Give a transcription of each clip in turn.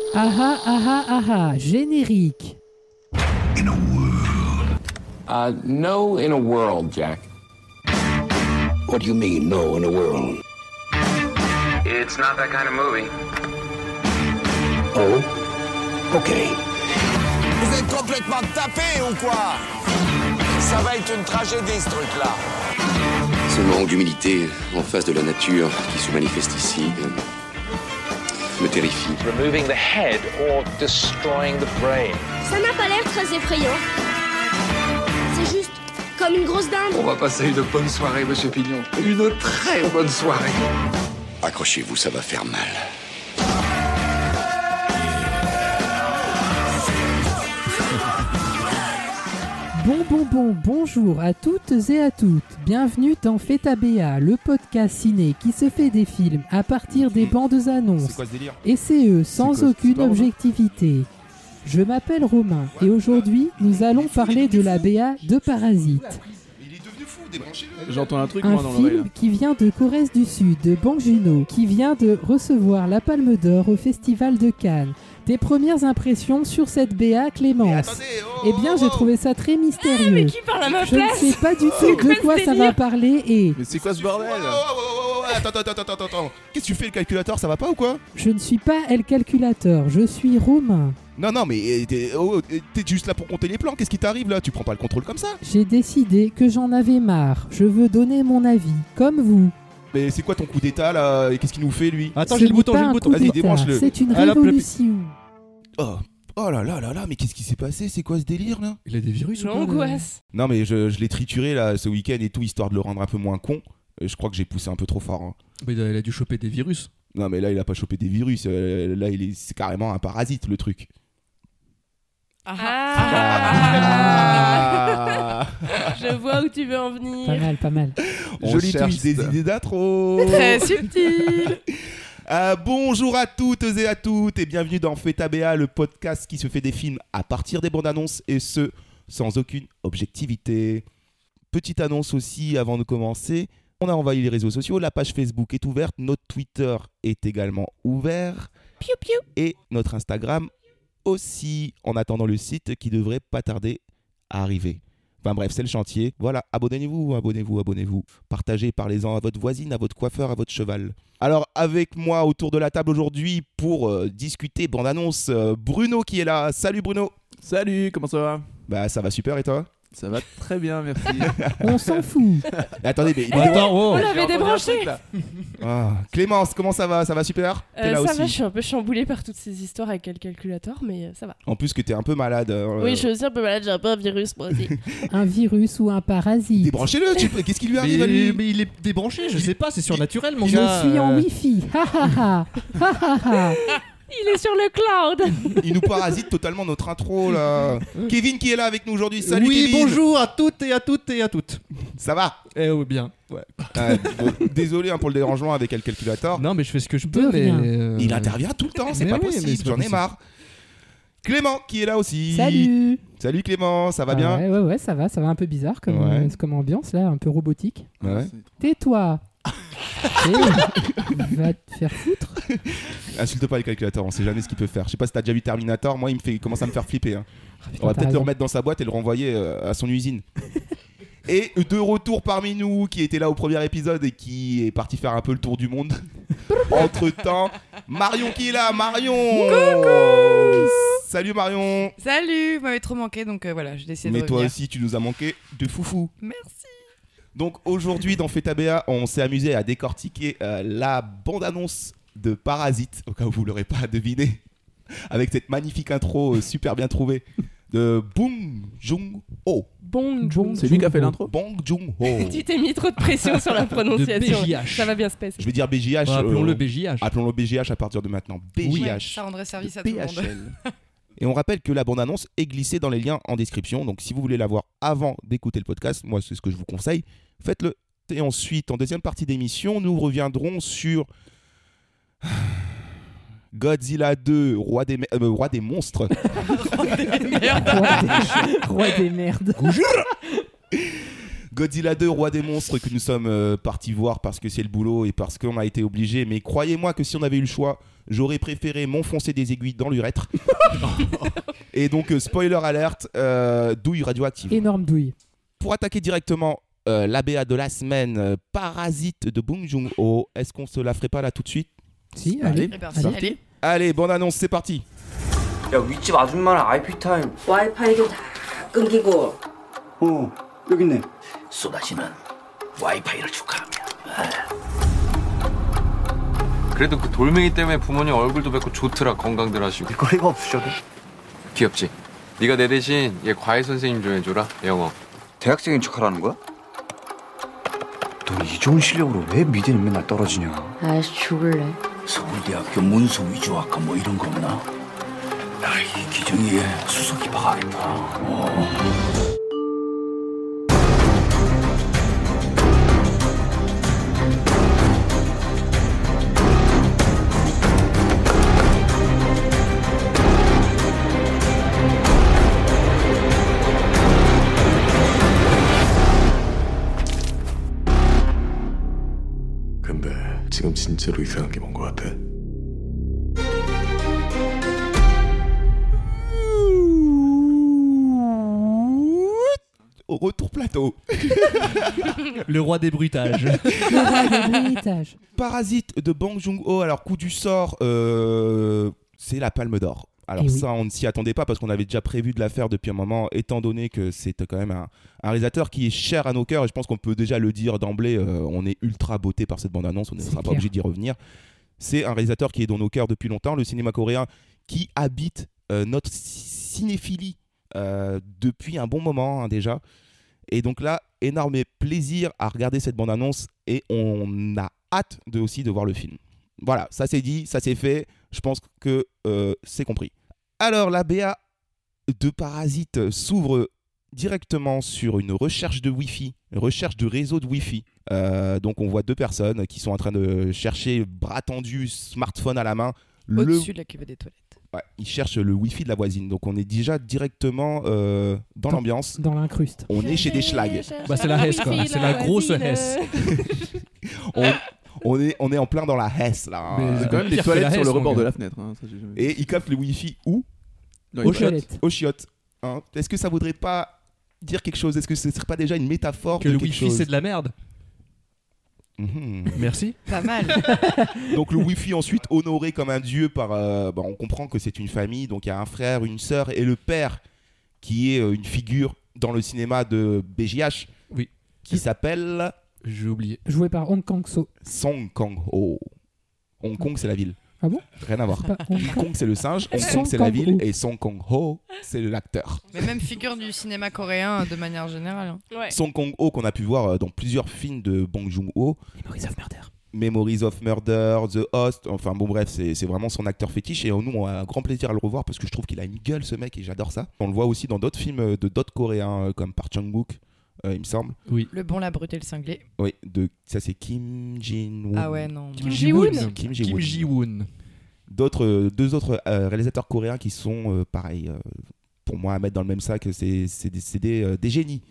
Générique. No in a world, Jack. What do you mean, no in a world? It's not that kind of movie. Oh? Okay. Vous êtes complètement tapés ou quoi? Ça va être une tragédie, ce truc-là. Ce manque d'humilité en face de la nature qui se manifeste ici me terrifie. Removing the head or destroying the brain. Ça n'a pas l'air très effrayant. C'est juste comme une grosse dinde. On va passer une bonne soirée, monsieur Pignon. Une très bonne soirée. Accrochez-vous, ça va faire mal. Bonjour à toutes et à toutes. Bienvenue dans Feta BA, le podcast ciné qui se fait des films à partir des bandes annonces et c'est sans aucune objectivité. Je m'appelle Romain et aujourd'hui nous allons parler de la BA de Parasite. J'entends un truc Un moi dans l'oreille. film qui vient de Corée du Sud, de Bong Joon-ho, qui vient de recevoir la Palme d'Or au Festival de Cannes. Tes premières impressions sur cette BA, Clémence? Eh bien, j'ai trouvé ça très mystérieux. Mais qui parle à ma Je ne place? sais pas du tout de quoi ça va parler et Mais c'est quoi ce bordel? Attends. Qu'est-ce que tu fais le calculateur, ça va pas ou quoi? je ne suis pas El Calculateur, je suis Romain. Non, mais t'es juste là pour compter les plans, qu'est-ce qui t'arrive là? Tu prends pas le contrôle comme ça? J'ai décidé que j'en avais marre. Je veux donner mon avis, comme vous. Mais c'est quoi ton coup d'état là? Et qu'est-ce qu'il nous fait lui? Attends, Ce j'ai le n'est bouton, pas j'ai le un bouton. coup Vas-y, d'État, débranche-le. c'est une Elle a révolution. Oh là, mais qu'est-ce qui s'est passé? C'est quoi ce délire là? Il a des virus ou quoi? L'angoisse. Non mais je l'ai trituré là ce week-end et tout, histoire de le rendre un peu moins con. Je crois que j'ai poussé un peu trop fort. Hein. Mais il a dû choper des virus. Non mais là il a pas chopé des virus, là c'est carrément un parasite le truc. Je vois où tu veux en venir. Pas mal. Joli cherche twist, des idées d'intro. Très subtil. Bonjour à toutes et à toutes et bienvenue dans Feta BA, le podcast qui se fait des films à partir des bandes annonces et ce, sans aucune objectivité. Petite annonce aussi avant de commencer, on a envahi les réseaux sociaux, la page Facebook est ouverte, notre Twitter est également ouvert Piou piou. et notre Instagram aussi, en attendant le site qui devrait pas tarder à arriver. Enfin bref, c'est le chantier. Voilà, abonnez-vous. Partagez, parlez-en à votre voisine, à votre coiffeur, à votre cheval. Alors, avec moi autour de la table aujourd'hui pour discuter bande-annonce, Bruno qui est là. Salut Bruno. Salut, comment ça va? Bah ça va super et toi? Ça va très bien, merci. On s'en fout. Attendez, mais... Attends, On l'avait débranché. Clémence, comment ça va? Ça va super? T'es là Ça aussi. va, je suis un peu chamboulée par toutes ces histoires avec le calculateur, mais ça va. En plus que t'es un peu malade. Oui, je suis aussi un peu malade, j'ai un peu un virus moi aussi. Un virus ou un parasite. Débranchez-le, qu'est-ce qui lui arrive à lui? Mais il est débranché, je sais pas, c'est surnaturel mon Je gars. suis en Wi-Fi. Ha. Il est sur le cloud. Il nous parasite totalement notre intro là. Kevin qui est là avec nous aujourd'hui. Salut Oui, Kevin. bonjour à toutes et à toutes. Ça va? Eh oui, bien. Ouais. Désolé pour le dérangement avec le calculateur. Non, mais je fais ce que je De peux, mais... rien. Il intervient tout le temps, c'est Mais pas oui, mais possible, c'est pas j'en ai possible. marre. Clément qui est là aussi. Salut Clément, ça va bien? Ouais, ça va un peu bizarre comme ambiance là, un peu robotique. Ouais. Tais-toi. Va te faire foutre. Insulte pas les calculateurs, on sait jamais ce qu'il peut faire. Je sais pas si t'as déjà vu Terminator, moi il commence à me faire flipper. Hein. Putain, On va t'as peut-être le raison. remettre dans sa boîte et le renvoyer à son usine. Et de retour parmi nous, qui était là au premier épisode et qui est parti faire un peu le tour du monde. Entre temps, Marion qui est là, Marion. Coucou. Salut Marion. Salut, vous m'avez trop manqué, donc voilà, j'ai décidé Mais de toi revenir. aussi, tu nous as manqué de foufou. Merci. Donc aujourd'hui, dans Feta BA, on s'est amusé à décortiquer la bande-annonce de Parasite, au cas où vous l'aurez pas deviné, avec cette magnifique intro super bien trouvée de Bong Joon-ho. Bon, C'est lui qui a fait l'intro? Bong Joon-ho. tu t'es mis trop de pression sur la prononciation. De BJH. Ça va bien se passer. Je vais dire BJH. Ouais, appelons-le BJH. Appelons-le BJH à partir de maintenant. BJH. Ouais, ça rendrait service à tout le monde. PHL. Et on rappelle que la bande-annonce est glissée dans les liens en description. Donc si vous voulez la voir avant d'écouter le podcast, moi c'est ce que je vous conseille, faites-le. Et ensuite, en deuxième partie d'émission, nous reviendrons sur Godzilla 2, roi des monstres. Roi des merdes. Godzilla 2, Roi des monstres, que nous sommes partis voir parce que c'est le boulot et parce qu'on a été obligés. Mais croyez-moi que si on avait eu le choix, j'aurais préféré m'enfoncer des aiguilles dans l'urètre. Et donc, spoiler alert, douille radioactive. Énorme douille. Pour attaquer directement l'ABA de la semaine, Parasite de Bong Joon-ho, est-ce qu'on se la ferait pas là tout de suite? Si, allez. Allez, bonne annonce, c'est parti. 야, 윗집 아줌마랑 IP 타임. 와이파이도 다 끊기고. 여기 있네. 쏟아지는 와이파이를 축하하며. 그래도 그 돌멩이 때문에 부모님 얼굴도 뵙고 좋더라. 건강들 하시고. 거리가 없으셔도. 귀엽지? 네가 내 대신 얘 과외 선생님 좀 해줘라. 영어. 대학생인 척하라는 거야? 넌 이 좋은 실력으로 왜 미대는 맨날 떨어지냐? 아이씨 죽을래. 서울대학교 문서 위조학과 뭐 이런 거 없나? 야, 이 기정이에 수석이 박하겠다. 근데 지금 진짜로 이상한 게 뭔 것 같아? Au retour plateau. Le roi des bruitages. Le roi des bruitages. Parasite de Bong Joon-ho. Alors, coup du sort, c'est la Palme d'Or. Alors ça, on ne s'y attendait pas parce qu'on avait déjà prévu de la faire depuis un moment, étant donné que c'est quand même un réalisateur qui est cher à nos cœurs. Et je pense qu'on peut déjà le dire d'emblée, on est ultra botté par cette bande-annonce, on ne sera pas obligé d'y revenir. C'est un réalisateur qui est dans nos cœurs depuis longtemps, le cinéma coréen qui habite notre cinéphilie depuis un bon moment déjà. Et donc là, énorme plaisir à regarder cette bande-annonce et on a hâte aussi de voir le film. Voilà, ça c'est dit, ça c'est fait, je pense que c'est compris. Alors la BA de Parasite s'ouvre directement sur une recherche de Wi-Fi, une recherche de réseau de Wi-Fi. Donc on voit deux personnes qui sont en train de chercher, bras tendu, smartphone à la main. Au-dessus de la cuvette des toilettes. Ouais, ils cherchent le Wi-Fi de la voisine. Donc on est déjà directement dans l'ambiance. Dans l'incruste. On est chez des schlags. Bah, c'est la Hesse, quoi. C'est la grosse Hesse. On est en plein dans la Hesse là. C'est quand même des toilettes sur le rebord de la fenêtre. Hein, ça, et ils captent le Wi-Fi où? Aux chiottes. Hein, est-ce que ça voudrait pas dire quelque chose? Est-ce que ce serait pas déjà une métaphore que de le quelque Wi-Fi chose? c'est de la merde? Merci. Pas mal. Donc le Wi-Fi ensuite honoré comme un dieu par... on comprend que c'est une famille, donc il y a un frère, une sœur et le père qui est une figure dans le cinéma de BJH qui s'appelle... J'ai oublié. Joué par Hong Kang-so. Song Kang-ho. Hong Kong c'est la ville. Ah bon? Rien à voir. Hong Kong c'est le singe, Hong Kong c'est la ville et Song Kang-ho c'est l'acteur. Mais même figure du cinéma coréen de manière générale. Hein. Ouais. Song Kang-ho qu'on a pu voir dans plusieurs films de Bong Joon-ho. Memories of Murder, The Host, enfin bon bref, c'est vraiment son acteur fétiche et nous on a un grand plaisir à le revoir parce que je trouve qu'il a une gueule ce mec et j'adore ça. On le voit aussi dans d'autres films de d'autres coréens comme Park Chan-wook. Il me semble. Oui. Le bon, la brute et le cinglé. Oui, ça c'est Kim Jin-woon. Ah ouais, non. Kim Ji-woon. Deux autres réalisateurs coréens qui sont pareil, pour moi à mettre dans le même sac, c'est des génies.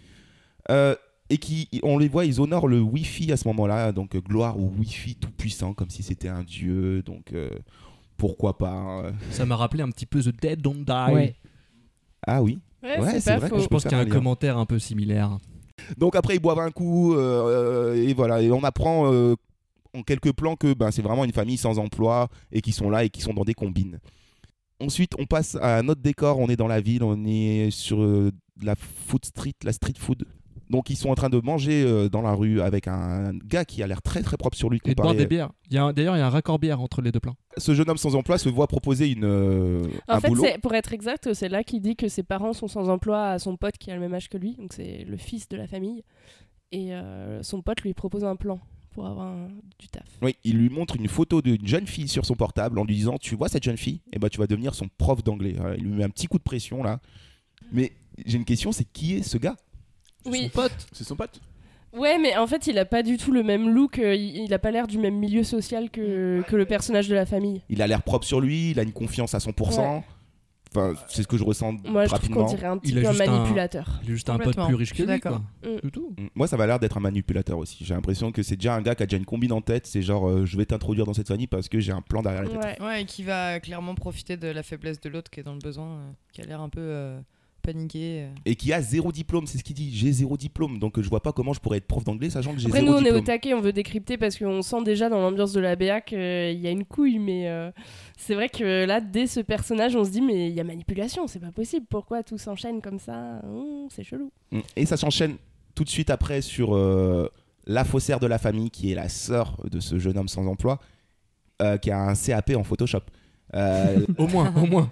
Et qui, on les voit, ils honorent le Wi-Fi à ce moment-là, donc gloire au Wi-Fi tout puissant, comme si c'était un dieu, donc pourquoi pas. Hein. Ça m'a rappelé un petit peu The Dead Don't Die. Ouais. Ah oui. Ouais, c'est vrai. Je pense qu'il y a un commentaire un peu similaire. Donc après ils boivent un coup et voilà, et on apprend en quelques plans que c'est vraiment une famille sans emploi et qui sont là et qui sont dans des combines. Ensuite on passe à un autre décor, on est dans la ville, on est sur la street food. Donc ils sont en train de manger dans la rue avec un gars qui a l'air très très propre sur lui. Et de boire des bières. D'ailleurs il y a un raccord bière entre les deux plans. Ce jeune homme sans emploi se voit proposer un boulot. Pour être exact, c'est là qu'il dit que ses parents sont sans emploi à son pote qui a le même âge que lui. Donc c'est le fils de la famille. Et son pote lui propose un plan pour avoir du taf. Oui, il lui montre une photo d'une jeune fille sur son portable en lui disant tu vois cette jeune fille, tu vas devenir son prof d'anglais. Il lui met un petit coup de pression là. Mais j'ai une question, c'est qui est ce gars? Oui. C'est son pote. Ouais, mais en fait, il a pas du tout le même look. Il a pas l'air du même milieu social que le personnage de la famille. Il a l'air propre sur lui, il a une confiance à 100%. Ouais. Enfin, c'est ce que je ressens Moi, je trouve rapidement. qu'on dirait un petit peu un manipulateur. Il est juste un pote plus riche que lui, quoi. Mm. Tout. Moi, ça va l'air d'être un manipulateur aussi. J'ai l'impression que c'est déjà un gars qui a déjà une combine en tête. C'est genre, je vais t'introduire dans cette famille parce que j'ai un plan derrière la tête. Ouais, et qui va clairement profiter de la faiblesse de l'autre qui est dans le besoin, qui a l'air un peu paniqué. Et qui a 0 diplôme, c'est ce qu'il dit. J'ai 0 diplôme, donc je vois pas comment je pourrais être prof d'anglais sachant que j'ai 0 Après, nous, diplôme. on est au taquet, on veut décrypter parce qu'on sent déjà dans l'ambiance de la BA qu'il y a une couille, mais c'est vrai que là, dès ce personnage, on se dit, mais il y a manipulation, c'est pas possible. Pourquoi tout s'enchaîne comme ça? C'est chelou. Et ça s'enchaîne tout de suite après sur la faussaire de la famille, qui est la sœur de ce jeune homme sans emploi, qui a un CAP en Photoshop. Au moins.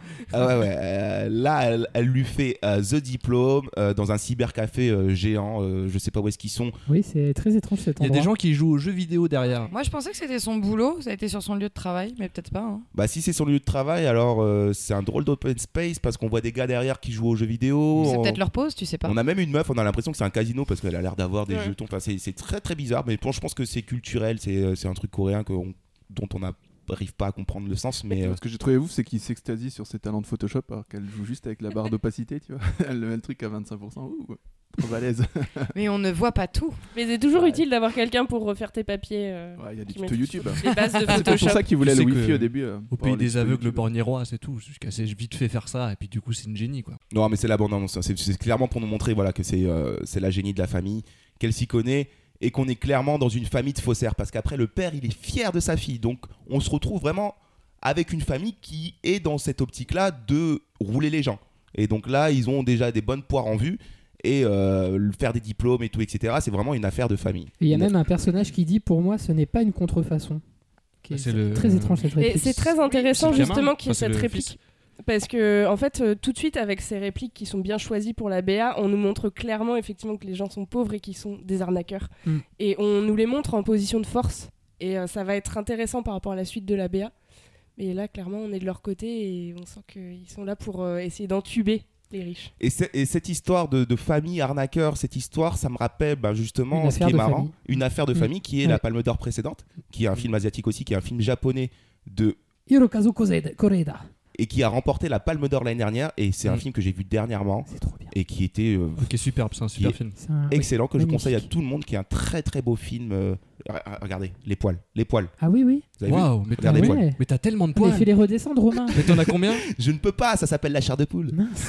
Là, elle lui fait The Diplôme dans un cybercafé géant. Je sais pas où est-ce qu'ils sont. Oui, c'est très étrange cet endroit. Il y a des gens qui jouent aux jeux vidéo derrière. Moi, je pensais que c'était son boulot, ça a été sur son lieu de travail, mais peut-être pas. Hein. Bah, si c'est son lieu de travail, alors c'est un drôle d'open space parce qu'on voit des gars derrière qui jouent aux jeux vidéo. C'est peut-être leur pause, tu sais pas. On a même une meuf, on a l'impression que c'est un casino parce qu'elle a l'air d'avoir des Ouais. jetons. Enfin, c'est très très bizarre, mais bon, je pense que c'est culturel, c'est un truc coréen dont on n'arrive pas à comprendre le sens. Mais Ce que j'ai trouvé ouf, c'est qu'il s'extasie sur ses talents de Photoshop alors qu'elle joue juste avec la barre d'opacité, tu vois. Elle met le truc à 25%. Ouh, trop balèze. Mais on ne voit pas tout. Mais c'est toujours utile d'avoir quelqu'un pour refaire tes papiers. Il y a des qui tutos met YouTube. Les bases de C'est Photoshop. pour ça qu'ils voulaient Tu le sais Wi-Fi que au début. Au pour pays avoir les des tutos aveugles, le YouTube. borgny roi, c'est tout. C'est qu'elle s'est vite fait faire ça, et puis du coup, c'est une génie, quoi. non, mais c'est la bande-annonce. C'est clairement pour nous montrer voilà, que c'est la génie de la famille, qu'elle s'y connaît et qu'on est clairement dans une famille de faussaires. Parce qu'après, le père, il est fier de sa fille. Donc, on se retrouve vraiment avec une famille qui est dans cette optique-là de rouler les gens. Et donc là, ils ont déjà des bonnes poires en vue. Et faire des diplômes et tout, etc. C'est vraiment une affaire de famille. Et il y a même un personnage qui dit, pour moi, ce n'est pas une contrefaçon. C'est très étrange cette réplique. Et c'est très intéressant C'est le justement gamin. qu'il y ait Enfin, c'est cette le réplique. fils. Parce que en fait, tout de suite, avec ces répliques qui sont bien choisies pour la BA, on nous montre clairement effectivement que les gens sont pauvres et qu'ils sont des arnaqueurs. Et on nous les montre en position de force. Et ça va être intéressant par rapport à la suite de la BA. Mais là, clairement, on est de leur côté et on sent qu'ils sont là pour essayer d'entuber les riches. Et cette histoire de famille arnaqueur, cette histoire, ça me rappelle justement Une ce qui affaire est de marrant, famille. une affaire de famille qui est Ouais. la Palme d'Or précédente, qui est un film asiatique aussi, qui est un film japonais Hirokazu Koreeda. et qui a remporté la Palme d'Or l'année dernière. Et c'est un film que j'ai vu dernièrement et qui était Qui est superbe, c'est un super film. excellent, que je magnifique. conseille à tout le monde, qui est un très très beau film. Regardez, les poils. Ah oui, oui. Vous avez vu Waouh, mais Regardez les ouais. poils. Mais t'as tellement de Mais poils. fais-les redescendre, Romain. Mais t'en as combien? Je ne peux pas, ça s'appelle la chair de poule. Mince.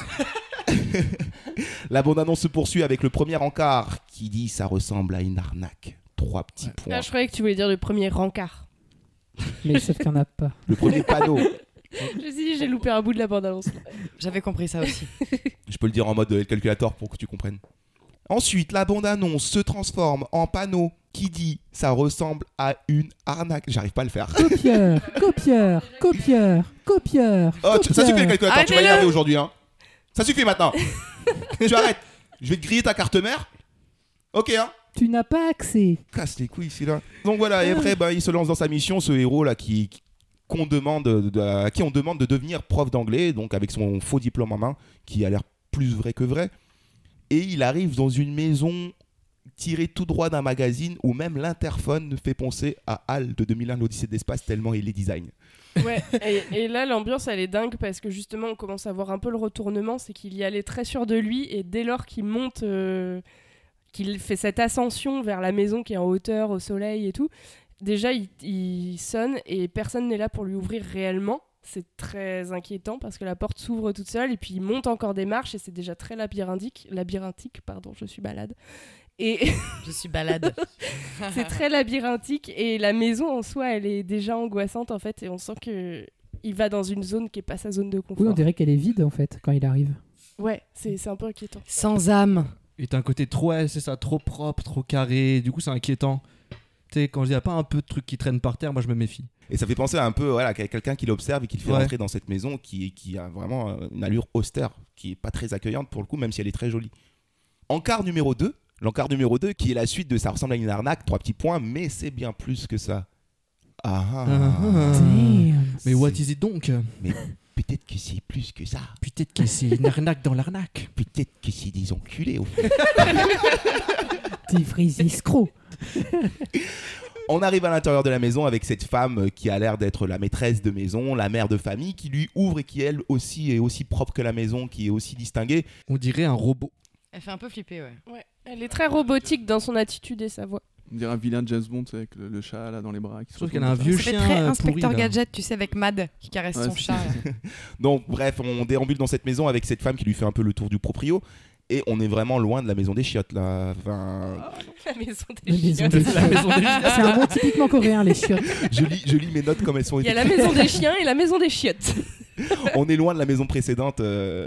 La bande-annonce se poursuit avec le premier encart qui dit ça ressemble à une arnaque. 3 petits points. Ah, je croyais que tu voulais dire le premier rencard. Mais sauf qu'il n'y en a pas. Le premier panneau. Je me suis dit, j'ai loupé un bout de la bande-annonce. J'avais compris ça aussi. Je peux le dire en mode calculator pour que tu comprennes. Ensuite, la bande-annonce se transforme en panneau qui dit ça ressemble à une arnaque. J'arrive pas à le faire. Copieur, copieur, copieur, copieur. Oh, ça suffit le calculateur, tu vas Arrêtez-le. énerver aujourd'hui. Hein. Ça suffit maintenant. Tu arrêtes. Je vais te griller ta carte mère. Ok, hein. Tu n'as pas accès. Casse les couilles, celui-là. Donc voilà, et après, il se lance dans sa mission, ce héros là à qui on demande de devenir prof d'anglais, donc avec son faux diplôme en main, qui a l'air plus vrai que vrai. Et il arrive dans une maison tirée tout droit d'un magazine où même l'interphone fait penser à HAL de 2001, l'Odyssée de l'espace, tellement il est design. Ouais, et là l'ambiance elle est dingue parce que justement on commence à voir un peu le retournement, c'est qu'il y allait très sûr de lui et dès lors qu'il monte, qu'il fait cette ascension vers la maison qui est en hauteur, au soleil et tout, déjà il sonne et personne n'est là pour lui ouvrir réellement. C'est très inquiétant parce que la porte s'ouvre toute seule et puis il monte encore des marches et c'est déjà très labyrinthique, pardon, je suis malade. Et Je suis balade. c'est très labyrinthique et la maison en soi elle est déjà angoissante en fait et on sent que il va dans une zone qui est pas sa zone de confort. Oui, on dirait qu'elle est vide en fait quand il arrive. Ouais, c'est un peu inquiétant. Sans âme. Et t'as un côté trop, ouais, c'est ça, trop propre, trop carré. Du coup, c'est inquiétant. Tu sais, quand il n'y a pas un peu de trucs qui traînent par terre, moi je me méfie. Et ça fait penser à un peu à quelqu'un qui l'observe et qui le fait Ouais. rentrer dans cette maison qui a vraiment une allure austère, qui est pas très accueillante pour le coup, même si elle est très jolie. Encart numéro 2, l'encart numéro 2 qui est la suite de ça ressemble à une arnaque, 3 petits points, mais c'est bien plus que ça. Damn. Mais what is it donc? Mais peut-être que c'est plus que ça. Peut-être que c'est une arnaque dans l'arnaque. Peut-être que c'est des enculés au fait. Petit frise escroc. On arrive à l'intérieur de la maison avec cette femme qui a l'air d'être la maîtresse de maison, la mère de famille, qui lui ouvre et qui elle aussi est aussi propre que la maison, qui est aussi distinguée. On dirait un robot. Elle fait un peu flipper, Ouais. Elle est très robotique dans son attitude et sa voix. On dirait un vilain de James Bond avec le chat là dans les bras. Je trouve qu'elle a un vieux chien très pourri. Inspecteur là. Gadget, tu sais, avec Mad qui caresse son chat. Donc bref, on déambule dans cette maison avec cette femme qui lui fait un peu le tour du proprio. Et on est vraiment loin de la maison des chiottes là. Enfin... La maison des chiottes. C'est un mot typiquement coréen, les chiottes. Je lis mes notes comme elles sont. Il y a la maison des chiens et la maison des chiottes. On est loin de la maison précédente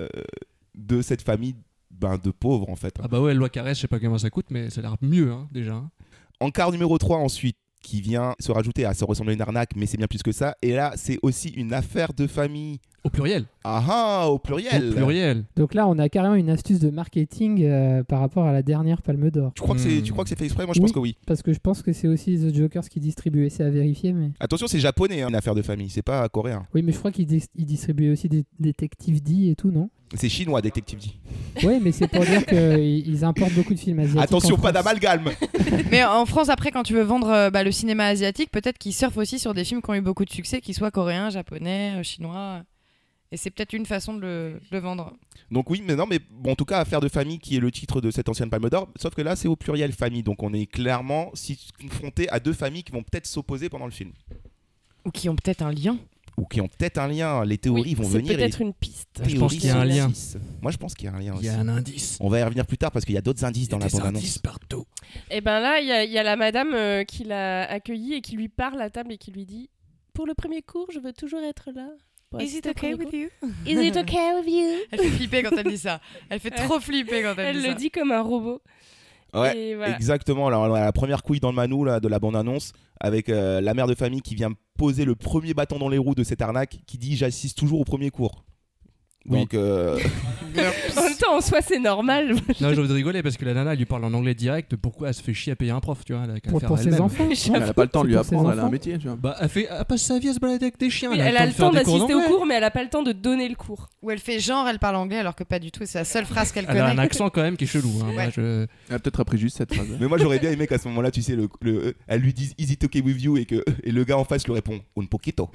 de cette famille de pauvres en fait. Ah bah ouais, loi caresse, je sais pas comment ça coûte, mais ça a l'air mieux déjà. Encart numéro 3 ensuite, qui vient se rajouter à ça ressemble à une arnaque, mais c'est bien plus que ça. Et là, c'est aussi une affaire de famille. Au pluriel. Au pluriel. Au pluriel. Donc là, on a carrément une astuce de marketing par rapport à la dernière Palme d'Or. Tu crois que c'est fait exprès? Moi, je pense que oui. Parce que je pense que c'est aussi The Jokers qui distribue. C'est à vérifier, mais... Attention, c'est japonais, une affaire de famille. C'est pas coréen. Oui, mais je crois qu'ils distribuent aussi des Détective D et tout, non? C'est chinois, Détective D. Oui, mais c'est pour dire qu'ils importent beaucoup de films asiatiques. Attention, pas d'amalgame. Mais en France, après, quand tu veux vendre le cinéma asiatique, peut-être qu'ils surfent aussi sur des films qui ont eu beaucoup de succès, qu'ils soient coréens, japonais, chinois. Et c'est peut-être une façon de le vendre. Donc oui, mais non, mais bon, en tout cas, affaire de famille qui est le titre de cette ancienne Palme d'Or. Sauf que là, c'est au pluriel famille. Donc on est clairement confronté à deux familles qui vont peut-être s'opposer pendant le film. Ou qui ont peut-être un lien. Les théories vont venir. C'est peut-être une piste. Je pense qu'il y a un lien. Moi, je pense qu'il y a un lien aussi. Il y a un indice. On va y revenir plus tard parce qu'il y a d'autres indices dans la bande-annonce. Indices partout. Et ben là, il y a la madame qui l'a accueillie et qui lui parle à table et qui lui dit « Pour le premier cours, je veux toujours être là. » Is it okay with you? Is it okay with you? Elle fait flipper quand elle dit ça. Elle fait trop flipper quand elle dit ça. Elle le dit comme un robot. Ouais, voilà. Exactement. Alors, on a la première couille dans le manou là, de la bande-annonce avec la mère de famille qui vient poser le premier bâton dans les roues de cette arnaque qui dit « J'assiste toujours au premier cours ». Donc, en même temps, en soi, c'est normal. Non, j'ai envie de rigoler parce que la nana elle lui parle en anglais direct. Pourquoi elle se fait chier à payer un prof, tu vois? Pour ses enfants. Elle a pas le temps de lui apprendre, elle a un métier, tu vois. Bah, elle passe sa vie à se balader avec des chiens. Oui, elle a le temps d'assister au cours, mais elle a pas le temps de donner le cours. Ou elle fait genre, elle parle anglais alors que pas du tout. C'est la seule phrase qu'elle connaît. Elle a un accent quand même qui est chelou. Hein. Ouais. Moi, Elle a peut-être appris juste cette phrase. Mais moi, j'aurais bien aimé qu'à ce moment-là, tu sais, elle lui dise Is it okay with you et le gars en face lui répond Un poquito.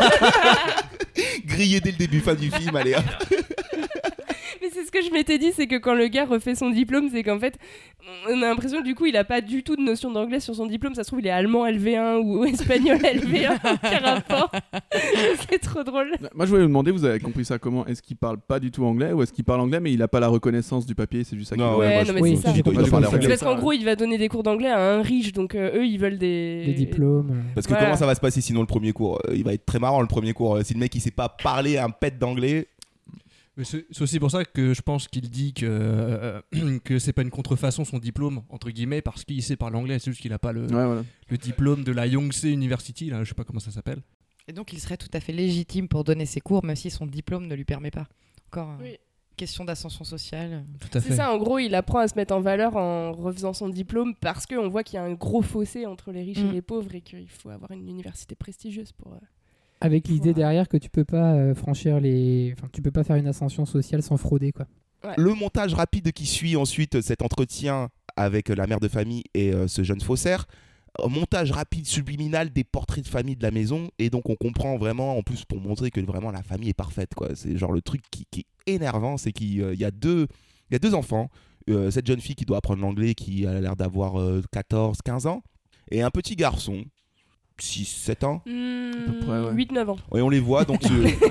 Grillé dès le début, fin du film, allez hop. Mais c'est ce que je m'étais dit, c'est que quand le gars refait son diplôme, c'est qu'en fait, on a l'impression que du coup, il a pas du tout de notion d'anglais sur son diplôme. Ça se trouve, il est allemand LV1 ou espagnol LV1, aucun rapport. C'est trop drôle. Moi, je voulais vous demander, vous avez compris ça comment? Est-ce qu'il parle pas du tout anglais ou est-ce qu'il parle anglais mais il a pas la reconnaissance du papier? C'est juste ça. Non, ouais, non, mais c'est ça. C'est parce qu'en gros, il va donner des cours d'anglais à un riche, donc eux, ils veulent des diplômes. Parce que comment ça va se passer sinon le premier cours? Il va être très marrant le premier cours. Si le mec il sait pas parler un pet d'anglais. Mais c'est aussi pour ça que je pense qu'il dit que c'est pas une contrefaçon son diplôme, entre guillemets, parce qu'il sait parler anglais. C'est juste qu'il a pas le diplôme de la Yonsei University, là, je sais pas comment ça s'appelle. Et donc il serait tout à fait légitime pour donner ses cours, même si son diplôme ne lui permet pas. Encore question d'ascension sociale. Tout à fait. C'est ça, en gros, il apprend à se mettre en valeur en refaisant son diplôme parce qu'on voit qu'il y a un gros fossé entre les riches et les pauvres et qu'il faut avoir une université prestigieuse pour... Avec l'idée derrière que tu peux pas tu peux pas faire une ascension sociale sans frauder, quoi. Ouais. Le montage rapide qui suit ensuite cet entretien avec la mère de famille et ce jeune faussaire. Montage rapide subliminal des portraits de famille de la maison et donc on comprend vraiment, en plus pour montrer que vraiment la famille est parfaite, quoi. C'est genre le truc qui est énervant, c'est qu'il y a deux enfants, cette jeune fille qui doit apprendre l'anglais qui a l'air d'avoir 14-15 ans et un petit garçon 6-7 ans à peu près, 8-9 ans. Et on les voit donc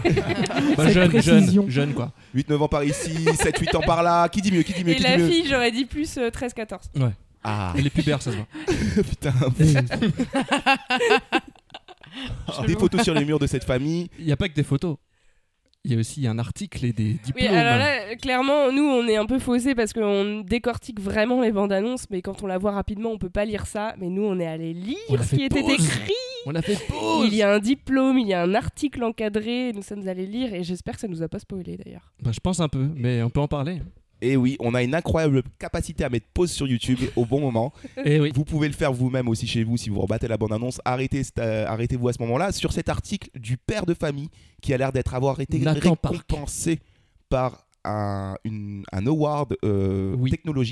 jeune quoi. 8-9 ans par ici, 7-8 ans par là. Qui dit mieux? Et la fille, j'aurais dit plus 13-14. Ouais. Ah. Et les pubères, ça se voit. Putain. Des photos sur les murs de cette famille. Il n'y a pas que des photos. Il y a aussi un article et des diplômes. Oui, alors là, clairement, nous, on est un peu faussés parce qu'on décortique vraiment les bandes annonces, mais quand on la voit rapidement, on peut pas lire ça. Mais nous, on est allé lire ce qui était écrit. On a fait pause. Il y a un diplôme, il y a un article encadré. Nous sommes allés lire et j'espère que ça nous a pas spoilé d'ailleurs. Bah, je pense un peu, mais on peut en parler. Et oui, on a une incroyable capacité à mettre pause sur YouTube au bon moment. Et oui. Vous pouvez le faire vous-même aussi chez vous si vous rebattez la bande-annonce. Arrêtez-vous à ce moment-là sur cet article du père de famille qui a l'air avoir été récompensé par un award technologique.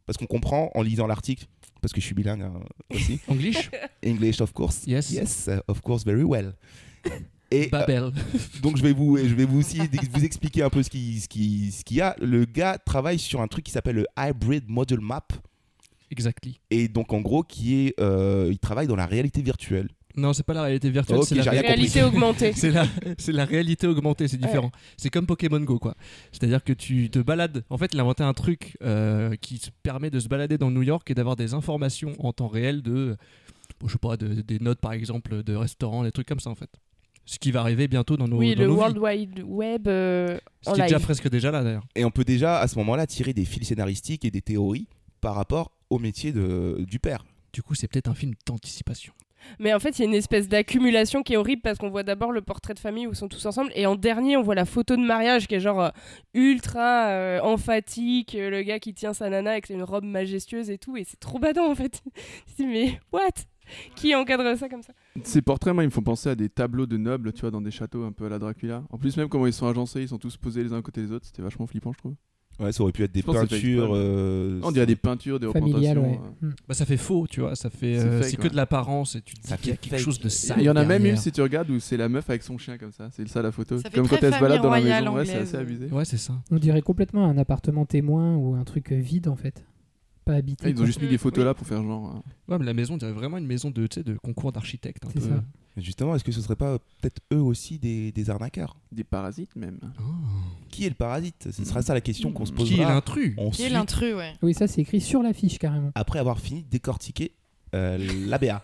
parce qu'on comprend en lisant l'article, parce que je suis bilingue aussi. English, of course. Yes, of course, very well. Et Babel. Donc je vais vous aussi vous expliquer un peu ce qu'il y a. Le gars travaille sur un truc qui s'appelle le Hybrid Model Map. Exactly. Et donc en gros il travaille dans la réalité virtuelle. Non, c'est pas la réalité virtuelle, c'est la réalité augmentée. c'est la réalité augmentée, c'est différent. Ouais. C'est comme Pokémon Go, quoi. C'est-à-dire que tu te balades. En fait, il a inventé un truc qui permet de se balader dans New York et d'avoir des informations en temps réel de, je sais pas, des notes par exemple de restaurants, des trucs comme ça en fait. Ce qui va arriver bientôt dans nos Oui, dans le nos World vies. Wide Web Ce qui est déjà presque déjà là d'ailleurs. Et on peut déjà à ce moment-là tirer des fils scénaristiques et des théories par rapport au métier du père. Du coup, c'est peut-être un film d'anticipation. Mais en fait, il y a une espèce d'accumulation qui est horrible parce qu'on voit d'abord le portrait de famille où ils sont tous ensemble et en dernier, on voit la photo de mariage qui est genre ultra emphatique, le gars qui tient sa nana avec une robe majestueuse et tout, et c'est trop badant en fait. Je dis, mais what ? Qui encadre ça comme ça ? Ces portraits, moi, ils me font penser à des tableaux de nobles, tu vois, dans des châteaux un peu à la Dracula. En plus, même comment ils sont agencés, ils sont tous posés les uns à côté des autres, c'était vachement flippant, je trouve. Ouais, ça aurait pu être des peintures. On dirait des peintures, des familiales, représentations. Ouais. Bah, ça fait faux, tu vois. Ça fait, c'est que de l'apparence et tu te dis qu'il y a quelque chose de sale. Il y en a même derrière. une, si tu regardes, où c'est la meuf avec son chien comme ça. C'est ça la photo. Ça fait Comme quand très elle se balade dans la famille maison. Ouais, royale c'est assez abusé. Ouais, c'est ça. On dirait complètement un appartement témoin ou un truc vide en fait. Pas habité. Ils ont juste mis des photos là pour faire genre. Ouais, mais la maison, on dirait vraiment une maison de concours d'architecte. C'est ça. Justement, est-ce que ce serait pas peut-être eux aussi des arnaqueurs ? Des parasites même. Oh. Qui est le parasite ? Ce sera ça la question qu'on se posera. Qui est l'intrus ? Qui est l'intrus, ouais. Oui, ça c'est écrit sur l'affiche carrément. Après avoir fini de décortiquer l'ABA.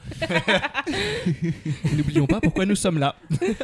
N'oublions pas pourquoi nous sommes là.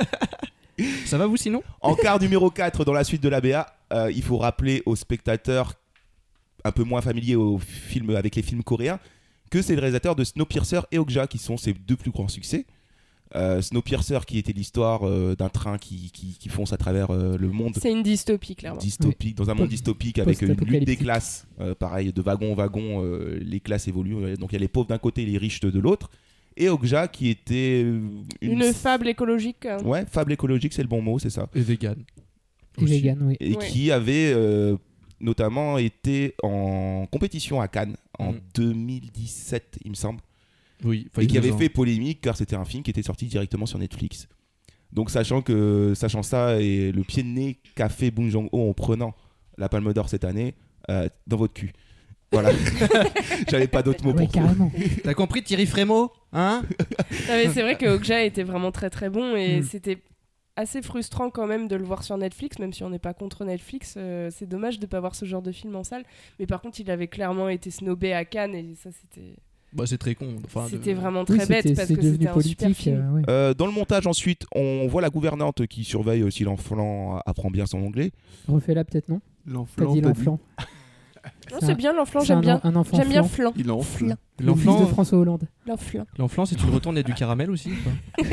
Ça va vous sinon ? En quart numéro 4 dans la suite de l'ABA, il faut rappeler aux spectateurs un peu moins familiers avec les films coréens que c'est le réalisateur de Snowpiercer et Okja qui sont ses deux plus grands succès. Snowpiercer qui était l'histoire d'un train qui fonce à travers le monde. C'est une dystopie, clairement. Dystopique, dans un monde dystopique avec une lutte des classes. Pareil, de wagon en wagon, les classes évoluent. Donc il y a les pauvres d'un côté et les riches de l'autre. Et Okja qui était une fable écologique. Ouais, fable écologique, c'est le bon mot, c'est ça. Et vegan. Et vegan, oui. Et qui avait notamment été en compétition à Cannes en 2017, il me semble. Oui, et qui avait fait polémique car c'était un film qui était sorti directement sur Netflix. Donc sachant ça et le pied de nez qu'a fait Bong Joon-ho en prenant la Palme d'Or cette année, dans votre cul. Voilà. J'avais pas d'autres mots pour carrément. T'as compris Thierry Frémaux, hein? Mais c'est vrai que Okja était vraiment très très bon et c'était assez frustrant quand même de le voir sur Netflix, même si on n'est pas contre Netflix. C'est dommage de pas voir ce genre de film en salle. Mais par contre, il avait clairement été snobé à Cannes et ça c'était... Bah, c'est très con. Enfin, c'était vraiment très bête parce que c'était un super film. Dans le montage ensuite, on voit la gouvernante qui surveille si l'enfant apprend bien son anglais. Refais-la peut-être, non? L'enfant. T'as dit l'enfant. Non, c'est bien l'enfant, j'aime bien. Un enfant j'aime bien flan. Il enfle. Le fils de François Hollande. L'enfant. L'enfant, si tu le retournes, il y a du caramel aussi ou pas?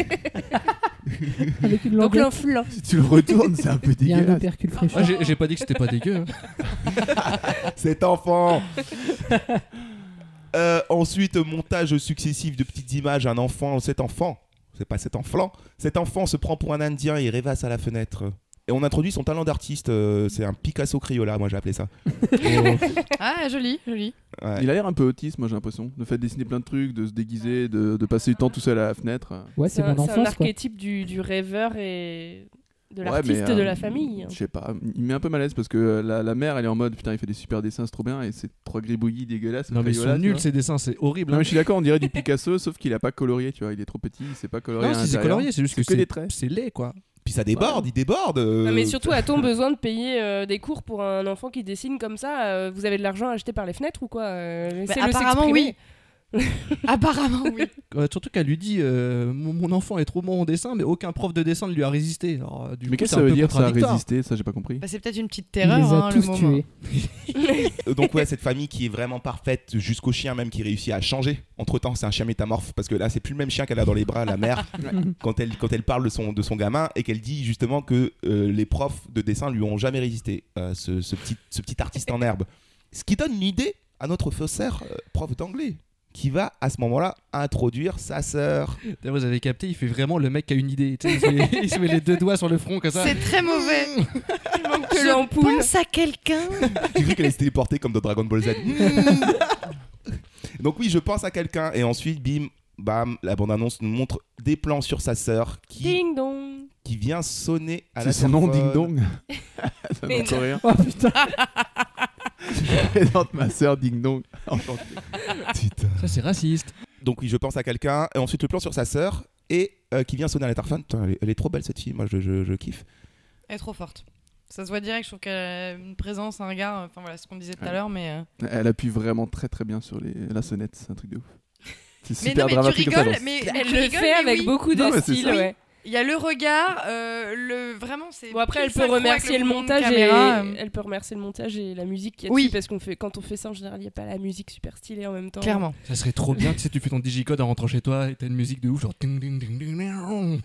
Avec une donc languette. l'enfant. Si tu le retournes, c'est un peu Il y a un dégueulasse. opercule fraîcheur. Ah, j'ai pas dit que c'était pas dégueu. Cet enfant. Ensuite, montage successif de petites images. Cet enfant se prend pour un Indien et rêvasse à la fenêtre. Et on introduit son talent d'artiste. C'est un Picasso Crayola, moi j'ai appelé ça. Ah, joli. Ouais. Il a l'air un peu autiste, moi j'ai l'impression. De faire dessiner plein de trucs, de se déguiser, de passer du temps tout seul à la fenêtre. Ouais, c'est mon C'est un enfance, quoi. archétype du rêveur et de l'artiste de la famille. Je sais pas, il met un peu mal à l'aise parce que la mère elle est en mode putain, il fait des super dessins, c'est trop bien, et c'est trop gribouillis, dégueulasse. Non, mais ils sont nuls ces dessins, c'est horrible. Non, mais je suis d'accord, on dirait du Picasso, sauf qu'il a pas colorié, tu vois, il est trop petit, il sait pas colorier. Non, si c'est colorié, c'est juste que des traits. C'est laid quoi. Puis ça déborde, il déborde. Non, mais surtout, a-t-on besoin de payer des cours pour un enfant qui dessine comme ça Vous avez de l'argent acheté par les fenêtres ou quoi apparemment, oui. Apparemment, oui. Surtout qu'elle lui dit mon enfant est trop bon en dessin, mais aucun prof de dessin ne lui a résisté. Alors, mais qu'est-ce que ça veut dire ça, résister? Ça, j'ai pas compris. Bah, c'est peut-être une petite Il les terreur, a tous le moment. tués. Donc ouais, cette famille qui est vraiment parfaite jusqu'au chien même qui réussit à changer. Entre-temps, c'est un chien métamorphe parce que là, c'est plus le même chien qu'elle a dans les bras, la mère, quand elle parle de son gamin et qu'elle dit justement que les profs de dessin lui ont jamais résisté. Ce petit artiste en herbe. Ce qui donne une idée à notre faussaire prof d'anglais qui va à ce moment-là introduire sa sœur. Vous avez capté, il fait vraiment le mec qui a une idée. Il se met les 2 doigts sur le front comme ça. C'est très mauvais. Il manque que l'ampoule. Pense à quelqu'un. J'ai cru qu'elle allait se téléporter comme dans Dragon Ball Z. Donc oui, je pense à quelqu'un et ensuite, bim, bam, la bande-annonce nous montre des plans sur sa sœur Ding dong. qui vient sonner à la C'est son nom, Ding téléphone. Dong. C'est un nom coréen. Oh putain. Présente ma sœur Ding Dong. Ça, c'est raciste. Donc oui, je pense à quelqu'un. Et ensuite, le plan sur sa sœur et qui vient sonner à l'interphone. Putain, elle est trop belle cette fille. Moi, je kiffe. Elle est trop forte. Ça se voit direct, je trouve qu'elle a une présence, un regard, enfin voilà, ce qu'on disait tout à l'heure, mais... Elle appuie vraiment très très bien sur la sonnette, c'est un truc de ouf. C'est mais super non, mais dramatique tu comme rigoles, ça. mais Elle tu le rigoles, fait mais avec oui. beaucoup de Non, mais c'est style, ça. ouais. Il y a le regard, vraiment c'est... Bon après elle pile peut synchro avec remercier le mouvement de montage caméra, elle peut remercier le montage et la musique qu'il y a Oui. dessus parce qu'on fait quand on fait ça en général il y a pas la musique super stylée en même temps. Clairement. Ça serait trop bien, tu sais, tu fais ton digicode en rentrant chez toi et t'as une musique de ouf, genre ding ding ding ding ding.